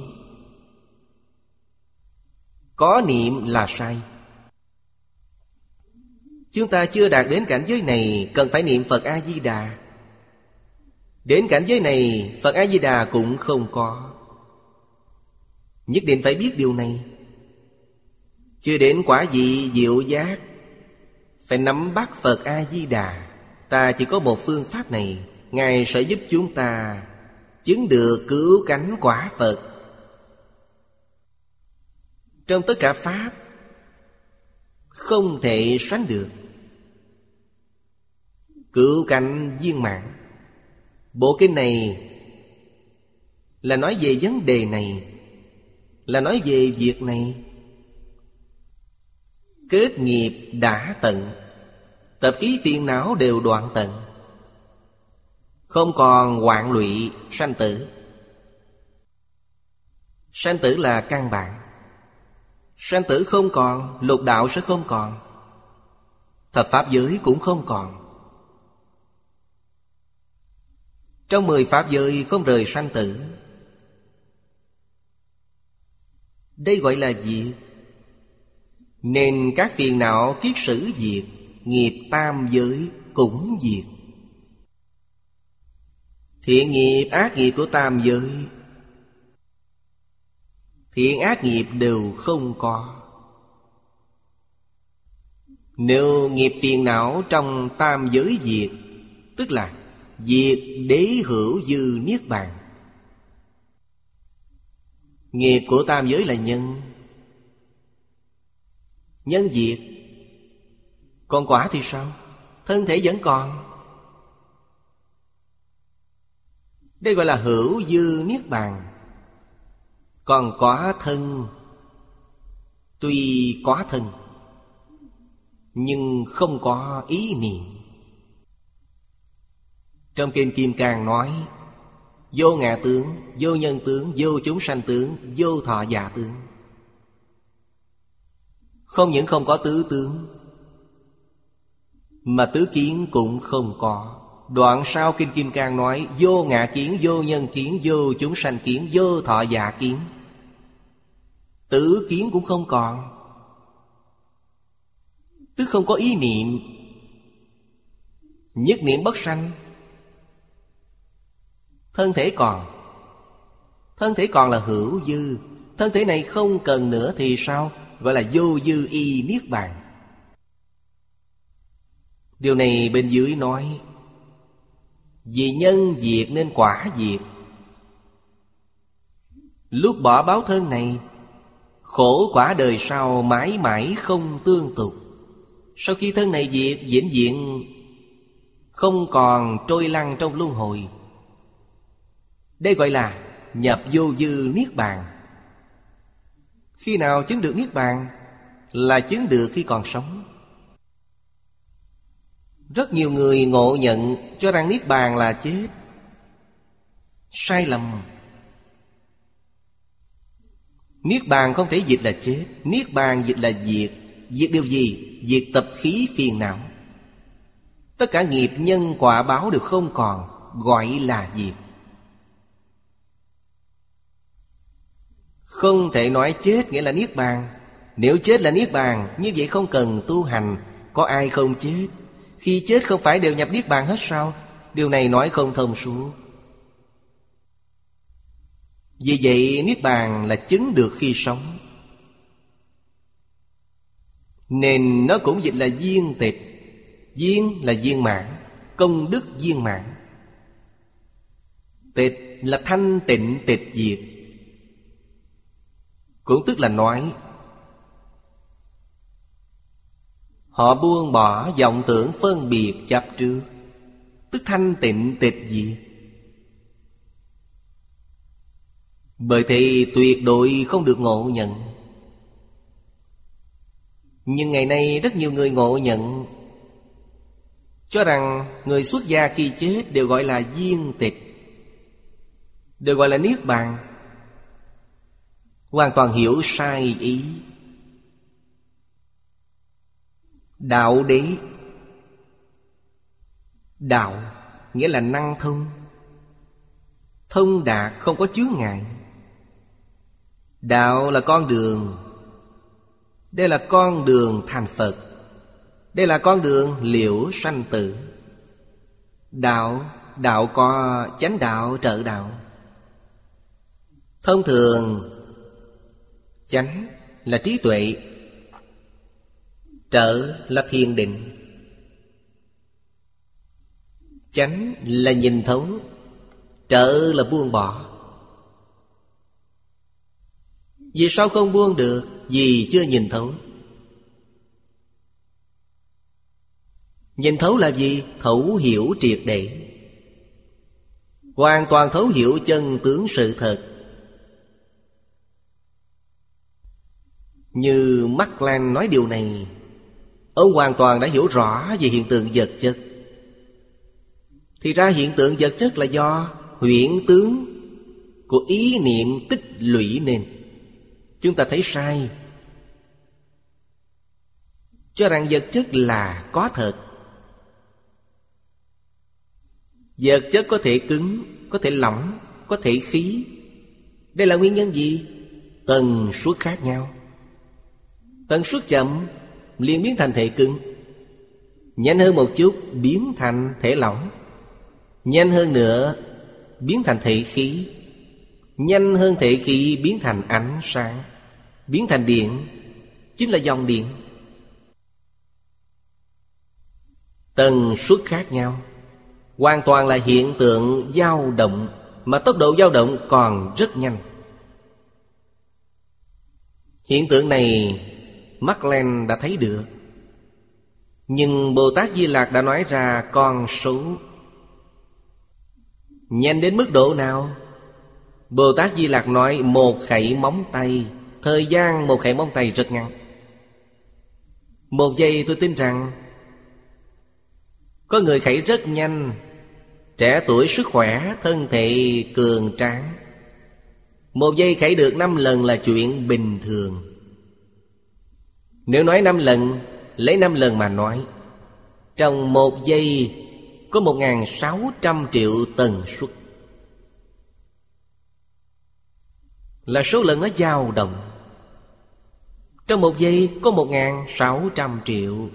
Có niệm là sai. Chúng ta chưa đạt đến cảnh giới này, cần phải niệm Phật A-di-đà. Đến cảnh giới này, Phật A-di-đà cũng không có. Nhất định phải biết điều này. Chưa đến quả vị diệu giác, phải nắm bắt Phật A-di-đà. Ta chỉ có một phương pháp này, Ngài sẽ giúp chúng ta chứng được cứu cánh quả Phật. Trong tất cả Pháp không thể sánh được. Cứu cánh viên mãn. Bộ kinh này là nói về vấn đề này, là nói về việc này. Kết nghiệp đã tận, tập khí phiền não đều đoạn tận, không còn hoạn lụy sanh tử. Sanh tử là căn bản. Sanh tử không còn, lục đạo sẽ không còn, thập pháp giới cũng không còn. Trong mười pháp giới không rời sanh tử. Đây gọi là diệt. Nên các phiền não kiết sử diệt, nghiệp tam giới cũng diệt. Thiện nghiệp, ác nghiệp của tam giới, thiện ác nghiệp đều không có. Nếu nghiệp phiền não trong tam giới diệt, tức là diệt đế hữu dư niết bàn. Nghiệp của tam giới là nhân. Nhân diệt, còn quả thì sao? Thân thể vẫn còn. Đây gọi là hữu dư niết bàn. Còn có thân, tuy có thân nhưng không có ý niệm. Trong Kinh Kim Cang nói: vô ngã tướng, vô nhân tướng, vô chúng sanh tướng, vô thọ già tướng. Không những không có tứ tướng, mà tứ kiến cũng không có. Đoạn sau Kinh Kim Cang nói: vô ngã kiến, vô nhân kiến, vô chúng sanh kiến, vô thọ già kiến. Tứ kiến cũng không còn, tức không có ý niệm. Nhất niệm bất sanh. Thân thể còn. Thân thể còn là hữu dư. Thân thể này không cần nữa thì sao? Gọi là vô dư y niết bàn. Điều này bên dưới nói: vì nhân diệt nên quả diệt. Lúc bỏ báo thân này, khổ quả đời sau mãi mãi không tương tục. Sau khi thân này diệt, vĩnh viễn không còn trôi lăn trong luân hồi. Đây gọi là nhập vô dư niết bàn. Khi nào chứng được niết bàn? Là chứng được khi còn sống. Rất nhiều người ngộ nhận cho rằng niết bàn là chết. Sai lầm. Niết bàn không thể dịch là chết. Niết bàn dịch là diệt. Diệt điều gì? Diệt tập khí phiền não. Tất cả nghiệp nhân quả báo đều không còn, gọi là diệt. Không thể nói chết nghĩa là niết bàn. Nếu chết là niết bàn, như vậy không cần tu hành. Có ai không chết? Khi chết không phải đều nhập niết bàn hết sao? Điều này nói không thông suốt. Vì vậy niết bàn là chứng được khi sống, nên nó cũng dịch là viên tịch. Viên là viên mãn, công đức viên mãn. Tịch là thanh tịnh tịch diệt. Cũng tức là nói họ buông bỏ vọng tưởng phân biệt chấp trước, tức thanh tịnh tịch diệt. Bởi thì tuyệt đối không được ngộ nhận. Nhưng ngày nay rất nhiều người ngộ nhận, cho rằng người xuất gia khi chết đều gọi là viên tịch, đều gọi là niết bàn. Hoàn toàn hiểu sai ý. Đạo đế, đạo nghĩa là năng thông, thông đạt không có chướng ngại. Đạo là con đường. Đây là con đường thành Phật. Đây là con đường liễu sanh tử. Đạo, đạo có chánh đạo, trợ đạo. Thông thường chánh là trí tuệ, trợ là thiền định. Chánh là nhìn thấu, trợ là buông bỏ. Vì sao không buông được? Vì chưa nhìn thấu. Nhìn thấu là gì? Thấu hiểu triệt để, hoàn toàn thấu hiểu chân tướng sự thật. Như Mác Lanh nói điều này, ông hoàn toàn đã hiểu rõ về hiện tượng vật chất. Thì ra hiện tượng vật chất là do huyễn tướng của ý niệm tích lũy nên. Chúng ta thấy sai, cho rằng vật chất là có thật. Vật chất có thể cứng, có thể lỏng, có thể khí. Đây là nguyên nhân gì? Tần suất khác nhau. Tần suất chậm liền biến thành thể cứng, nhanh hơn một chút biến thành thể lỏng, nhanh hơn nữa biến thành thể khí, nhanh hơn thể khí biến thành ánh sáng, biến thành điện, chính là dòng điện. Tần suất khác nhau, hoàn toàn là hiện tượng dao động, mà tốc độ dao động còn rất nhanh. Hiện tượng này Mác Lanh đã thấy được. Nhưng Bồ Tát Di Lặc đã nói ra con số. Nhanh đến mức độ nào? Bồ Tát Di Lặc nói một khẩy móng tay. Thời gian một khẩy móng tay rất ngắn. Một giây tôi tin rằng có người khẩy rất nhanh, trẻ tuổi sức khỏe, thân thể cường tráng. Một giây khẩy được năm lần là chuyện bình thường. Nếu nói năm lần, lấy năm lần mà nói, trong một giây có một nghìn sáu trăm triệu tần suất, là số lần nó dao động. Trong một giây có một nghìn sáu trăm triệu.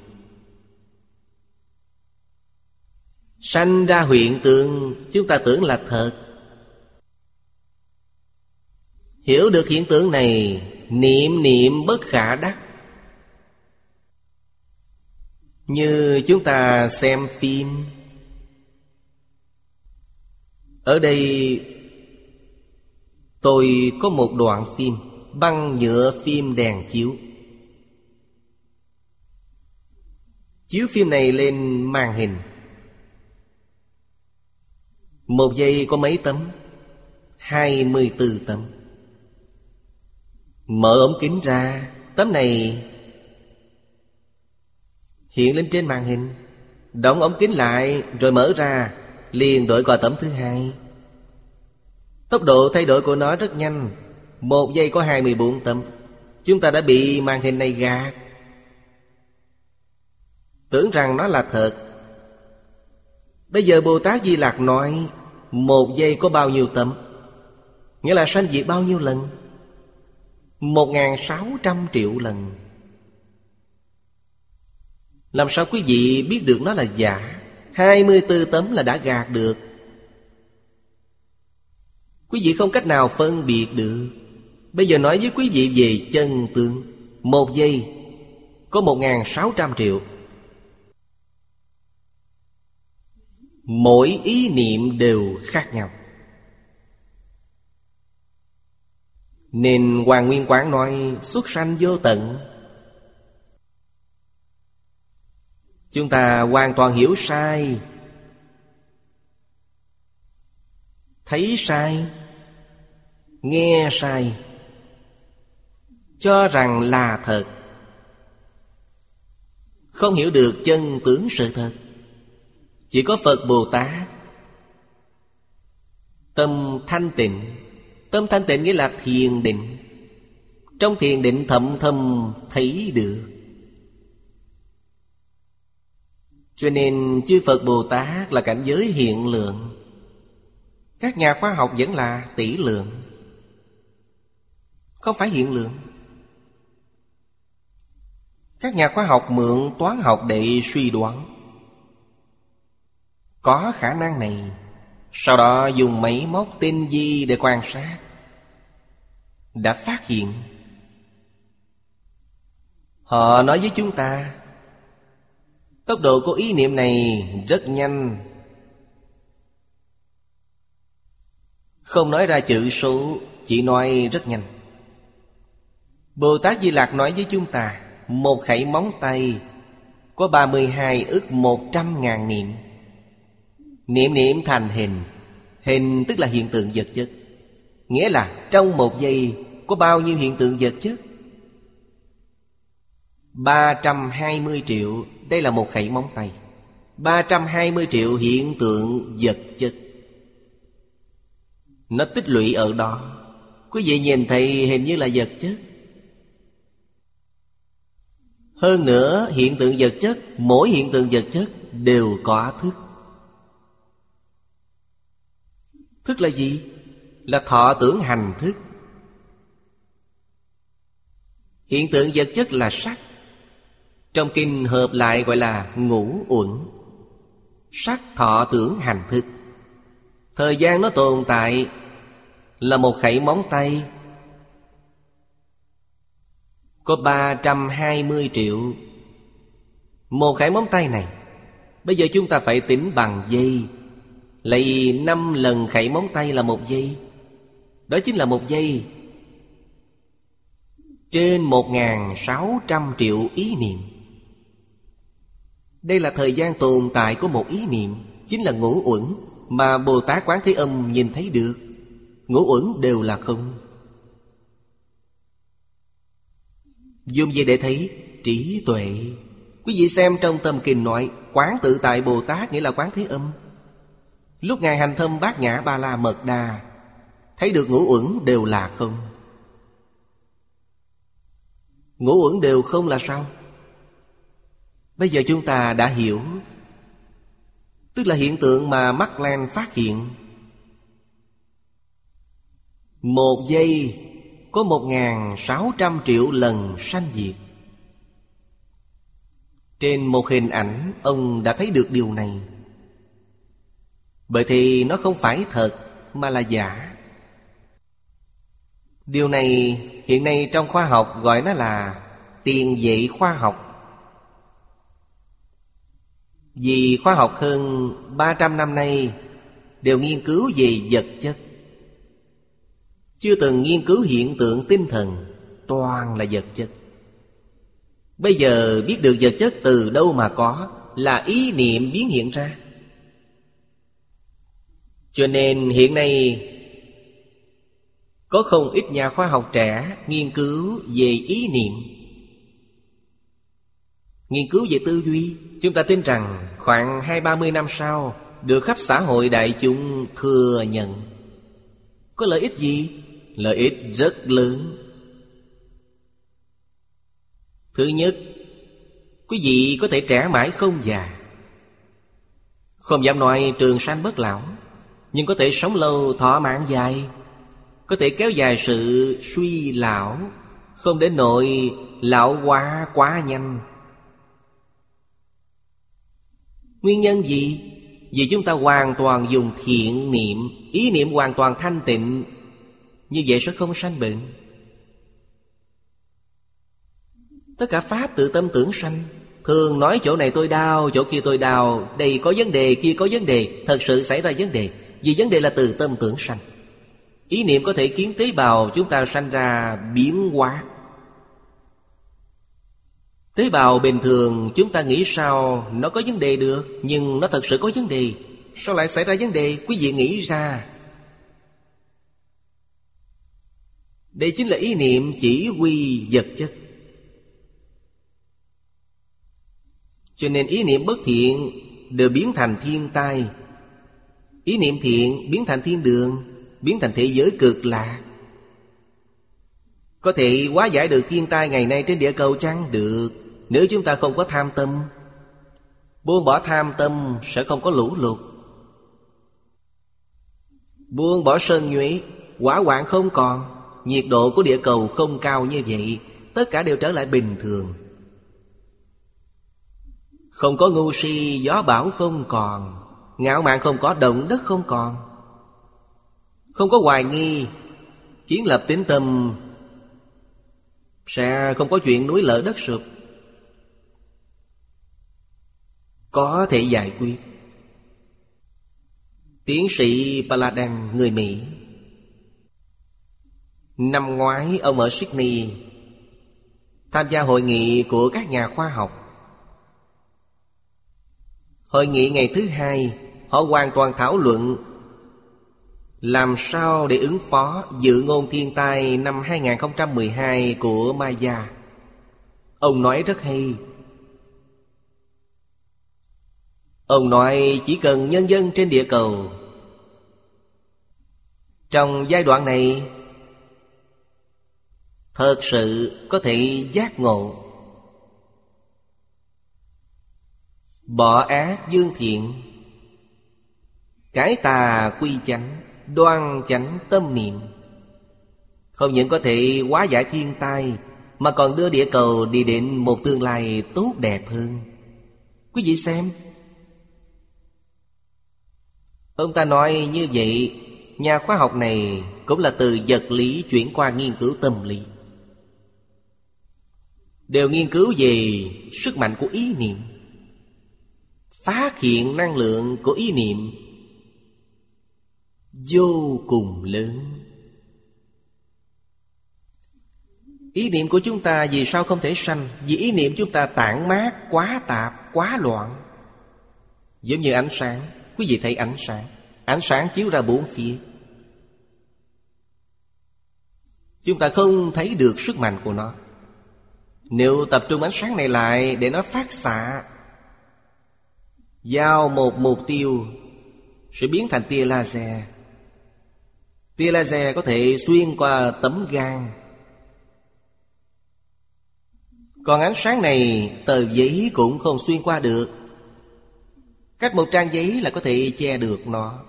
Sanh ra hiện tượng chúng ta tưởng là thật. Hiểu được hiện tượng này, niệm niệm bất khả đắc. Như chúng ta xem phim. Ở đây tôi có một đoạn phim, băng nhựa phim đèn chiếu. Chiếu phim này lên màn hình. Một giây có mấy tấm? Hai mươi tư tấm. Mở ống kính ra, tấm này hiện lên trên màn hình. Đóng ống kính lại rồi mở ra, liền đổi qua tấm thứ hai. Tốc độ thay đổi của nó rất nhanh. Một giây có hai mươi bốn tấm. Chúng ta đã bị màn hình này gạt. tưởng rằng nó là thật. Bây giờ Bồ Tát Di Lặc nói một giây có bao nhiêu tấm, nghĩa là sanh diệt bao nhiêu lần? Một ngàn sáu trăm triệu lần. Làm sao quý vị biết được nó là giả? Hai mươi tư tấm là đã gạt được. Quý vị không cách nào phân biệt được. Bây giờ nói với quý vị về chân tướng. Một giây có một ngàn sáu trăm triệu. Mỗi ý niệm đều khác nhau. Nên Hoàng Nguyên Quán nói xuất sanh vô tận. Chúng ta hoàn toàn hiểu sai, thấy sai, nghe sai, cho rằng là thật, không hiểu được chân tướng sự thật. Chỉ có Phật Bồ Tát tâm thanh tịnh. Tâm thanh tịnh nghĩa là thiền định. Trong thiền định thậm thầm thấy được. Cho nên chư Phật Bồ Tát là cảnh giới hiện lượng. Các nhà khoa học vẫn là tỷ lượng, không phải hiện lượng. Các nhà khoa học mượn toán học để suy đoán có khả năng này, sau đó dùng máy móc tinh vi để quan sát, đã phát hiện. Họ nói với chúng ta tốc độ của ý niệm này rất nhanh, không nói ra chữ số, chỉ nói rất nhanh. Bồ Tát Di Lặc nói với chúng ta một khẩy móng tay có ba mươi hai ức một trăm ngàn niệm. Niệm niệm thành hình. Hình tức là hiện tượng vật chất. Nghĩa là trong một giây có bao nhiêu hiện tượng vật chất? Ba trăm hai mươi triệu. Đây là một khẩy móng tay. Ba trăm hai mươi triệu hiện tượng vật chất. Nó tích lũy ở đó. Quý vị nhìn thấy hình như là vật chất. Hơn nữa hiện tượng vật chất, mỗi hiện tượng vật chất đều có thức. Thức là gì? Là thọ tưởng hành thức. Hiện tượng vật chất là sắc. Trong kinh hợp lại gọi là ngũ uẩn. Sắc thọ tưởng hành thức. Thời gian nó tồn tại là một khẩy móng tay, có ba trăm hai mươi triệu. Một khẩy móng tay này, bây giờ chúng ta phải tính bằng giây. Lấy năm lần khẩy móng tay là một giây. Đó chính là một giây trên một ngàn sáu trăm triệu ý niệm. Đây là thời gian tồn tại của một ý niệm, chính là ngũ uẩn mà Bồ Tát Quán Thế Âm nhìn thấy được. Ngũ uẩn đều là không. Dùng gì để thấy? Trí tuệ. Quý vị xem trong tâm kinh nói Quán Tự Tại Bồ Tát nghĩa là Quán Thế Âm. Lúc Ngài hành thâm Bát Nhã Ba La Mật Đa, thấy được ngũ uẩn đều là không. Ngũ uẩn đều không là sao? Bây giờ chúng ta đã hiểu. Tức là hiện tượng mà Mác Lênh phát hiện. Một giây có một ngàn sáu trăm triệu lần sanh diệt. Trên một hình ảnh ông đã thấy được điều này. Bởi thì nó không phải thật mà là giả. Điều này hiện nay trong khoa học gọi nó là tiền vệ khoa học. Vì khoa học hơn ba trăm năm nay đều nghiên cứu về vật chất, chưa từng nghiên cứu hiện tượng tinh thần, toàn là vật chất. Bây giờ biết được vật chất từ đâu mà có, là ý niệm biến hiện ra. Cho nên hiện nay có không ít nhà khoa học trẻ nghiên cứu về ý niệm, nghiên cứu về tư duy. Chúng ta tin rằng khoảng hai ba mươi năm sau được khắp xã hội đại chúng thừa nhận. Có lợi ích gì? Lợi ích rất lớn. Thứ nhất, Quý vị có thể trẻ mãi không già. Không dám nói trường sanh bất lão, nhưng có thể sống lâu thọ mạng dài, có thể kéo dài sự suy lão, không đến nỗi lão hóa quá nhanh. Nguyên nhân gì? Vì chúng ta hoàn toàn dùng thiện niệm, ý niệm hoàn toàn thanh tịnh, như vậy sẽ không sanh bệnh. Tất cả pháp tự tâm tưởng sanh. Thường nói chỗ này tôi đau, chỗ kia tôi đau, đây có vấn đề, kia có vấn đề. Thật sự xảy ra vấn đề, vì vấn đề là từ tâm tưởng sanh. Ý niệm có thể khiến tế bào chúng ta sanh ra biến hóa. Tế bào bình thường chúng ta nghĩ sao nó có vấn đề được, nhưng nó thật sự có vấn đề. Sao lại xảy ra vấn đề? Quý vị nghĩ ra. Đây chính là ý niệm chỉ huy vật chất. Cho nên ý niệm bất thiện đều biến thành thiên tai, ý niệm thiện biến thành thiên đường, biến thành thế giới cực lạc. Có thể hóa giải được thiên tai ngày nay trên địa cầu chăng? Được, nếu chúng ta không có tham tâm. Buông bỏ tham tâm sẽ không có lũ lụt. Buông bỏ sân nhuế, hỏa hoạn không còn. Nhiệt độ của địa cầu không cao như vậy, tất cả đều trở lại bình thường. Không có ngu si, gió bão không còn. Ngạo mạn không có, động đất không còn. Không có hoài nghi, kiến lập tín tâm, sẽ không có chuyện núi lở đất sụp. Có thể giải quyết. Tiến sĩ Paladin, người Mỹ. Năm ngoái ông ở Sydney tham gia hội nghị của các nhà khoa học. Hội nghị ngày thứ hai, họ hoàn toàn thảo luận làm sao để ứng phó dự ngôn thiên tai năm hai không một hai của Maya. Ông nói rất hay. Ông nói chỉ cần nhân dân trên địa cầu trong giai đoạn này thật sự có thể giác ngộ, bỏ ác dương thiện, cải tà quy chánh, đoan chánh tâm niệm, không những có thể hóa giải thiên tai, mà còn đưa địa cầu đi đến một tương lai tốt đẹp hơn. Quý vị xem, ông ta nói như vậy. Nhà khoa học này cũng là từ vật lý chuyển qua nghiên cứu tâm lý, đều nghiên cứu về sức mạnh của ý niệm, phát hiện năng lượng của ý niệm vô cùng lớn. Ý niệm của chúng ta vì sao không thể sanh? Vì ý niệm chúng ta tản mát quá tạp, quá loạn. Giống như ánh sáng. Quý vị thấy ánh sáng, ánh sáng chiếu ra bốn phía, chúng ta không thấy được sức mạnh của nó. Nếu tập trung ánh sáng này lại để nó phát xạ vào một mục tiêu, sẽ biến thành tia laser. Tia laser có thể xuyên qua tấm gan. Còn ánh sáng này tờ giấy cũng không xuyên qua được. Cách một trang giấy là có thể che được nó.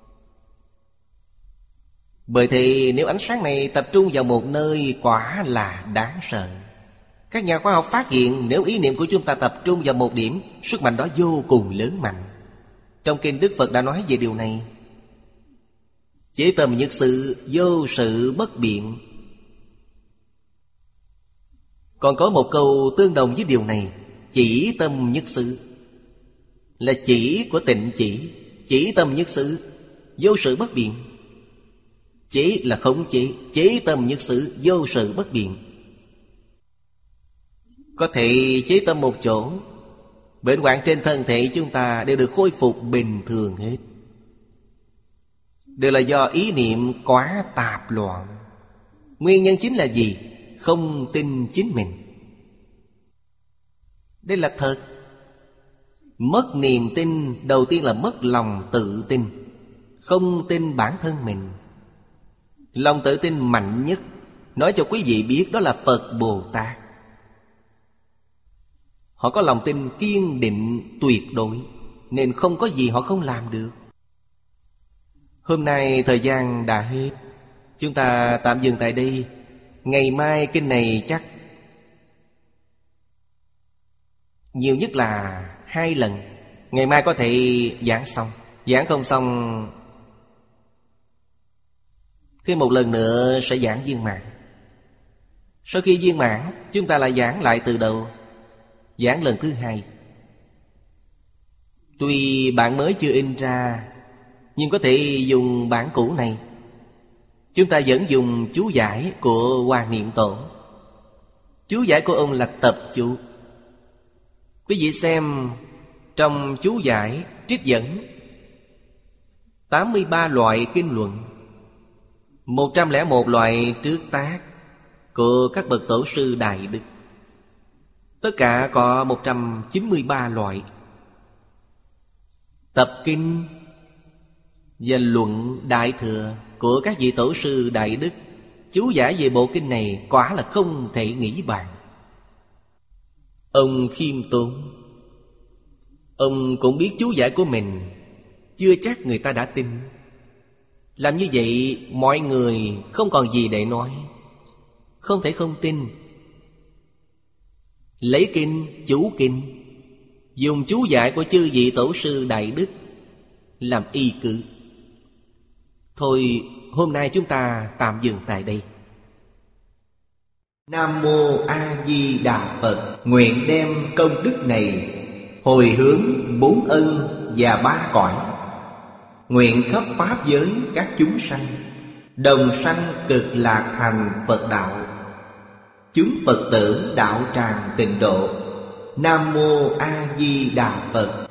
Bởi thì nếu ánh sáng này tập trung vào một nơi, quả là đáng sợ. Các nhà khoa học phát hiện nếu ý niệm của chúng ta tập trung vào một điểm, sức mạnh đó vô cùng lớn mạnh. Trong kinh Đức Phật đã nói về điều này. Chế tâm nhất sự, vô sự bất biện. Còn có một câu tương đồng với điều này. Chỉ tâm nhất sự là chỉ của tịnh chỉ. Chỉ tâm nhất sự, vô sự bất biện. Chỉ là khống chế. Chế tâm nhất sự, vô sự bất biện. Có thể chế tâm một chỗ, bệnh hoạn trên thân thể chúng ta đều được khôi phục bình thường hết. Đều là do ý niệm quá tạp loạn. Nguyên nhân chính là gì? Không tin chính mình. Đây là thật. Mất niềm tin, đầu tiên là mất lòng tự tin. Không tin bản thân mình. Lòng tự tin mạnh nhất, nói cho quý vị biết, đó là Phật Bồ Tát. Họ có lòng tin kiên định tuyệt đối, nên không có gì họ không làm được. Hôm nay thời gian đã hết, chúng ta tạm dừng tại đây. Ngày mai kinh này chắc nhiều nhất là hai lần. Ngày mai có thể giảng xong. Giảng không xong, thêm một lần nữa sẽ giảng viên mãn. Sau khi viên mãn, chúng ta lại giảng lại từ đầu. Giảng lần thứ hai. Tuy bản mới chưa in ra, nhưng có thể dùng bản cũ này. Chúng ta vẫn dùng chú giải của Hoàng Niệm Tổ. Chú giải của ông là tập chú. Quý vị xem, trong chú giải trích dẫn tám mươi ba loại kinh luận, một trăm lẻ một loại trước tác của các bậc tổ sư Đại Đức. Tất cả có một trăm chín mươi ba loại. Tập kinh và luận Đại Thừa của các vị tổ sư Đại Đức, chú giải về bộ kinh này quả là không thể nghĩ bàn. Ông khiêm tốn, ông cũng biết chú giải của mình chưa chắc người ta đã tin. Làm như vậy mọi người không còn gì để nói, không thể không tin. Lấy kinh, chú kinh, dùng chú giải của chư vị tổ sư Đại Đức làm y cứ. Thôi hôm nay chúng ta tạm dừng tại đây. Nam Mô A Di Đà Phật. Nguyện đem công đức này hồi hướng bốn ân và ba cõi, nguyện khắp pháp giới các chúng sanh đồng sanh cực lạc thành Phật đạo. Chúng Phật tử đạo tràng tịnh độ. Nam Mô A Di Đà Phật.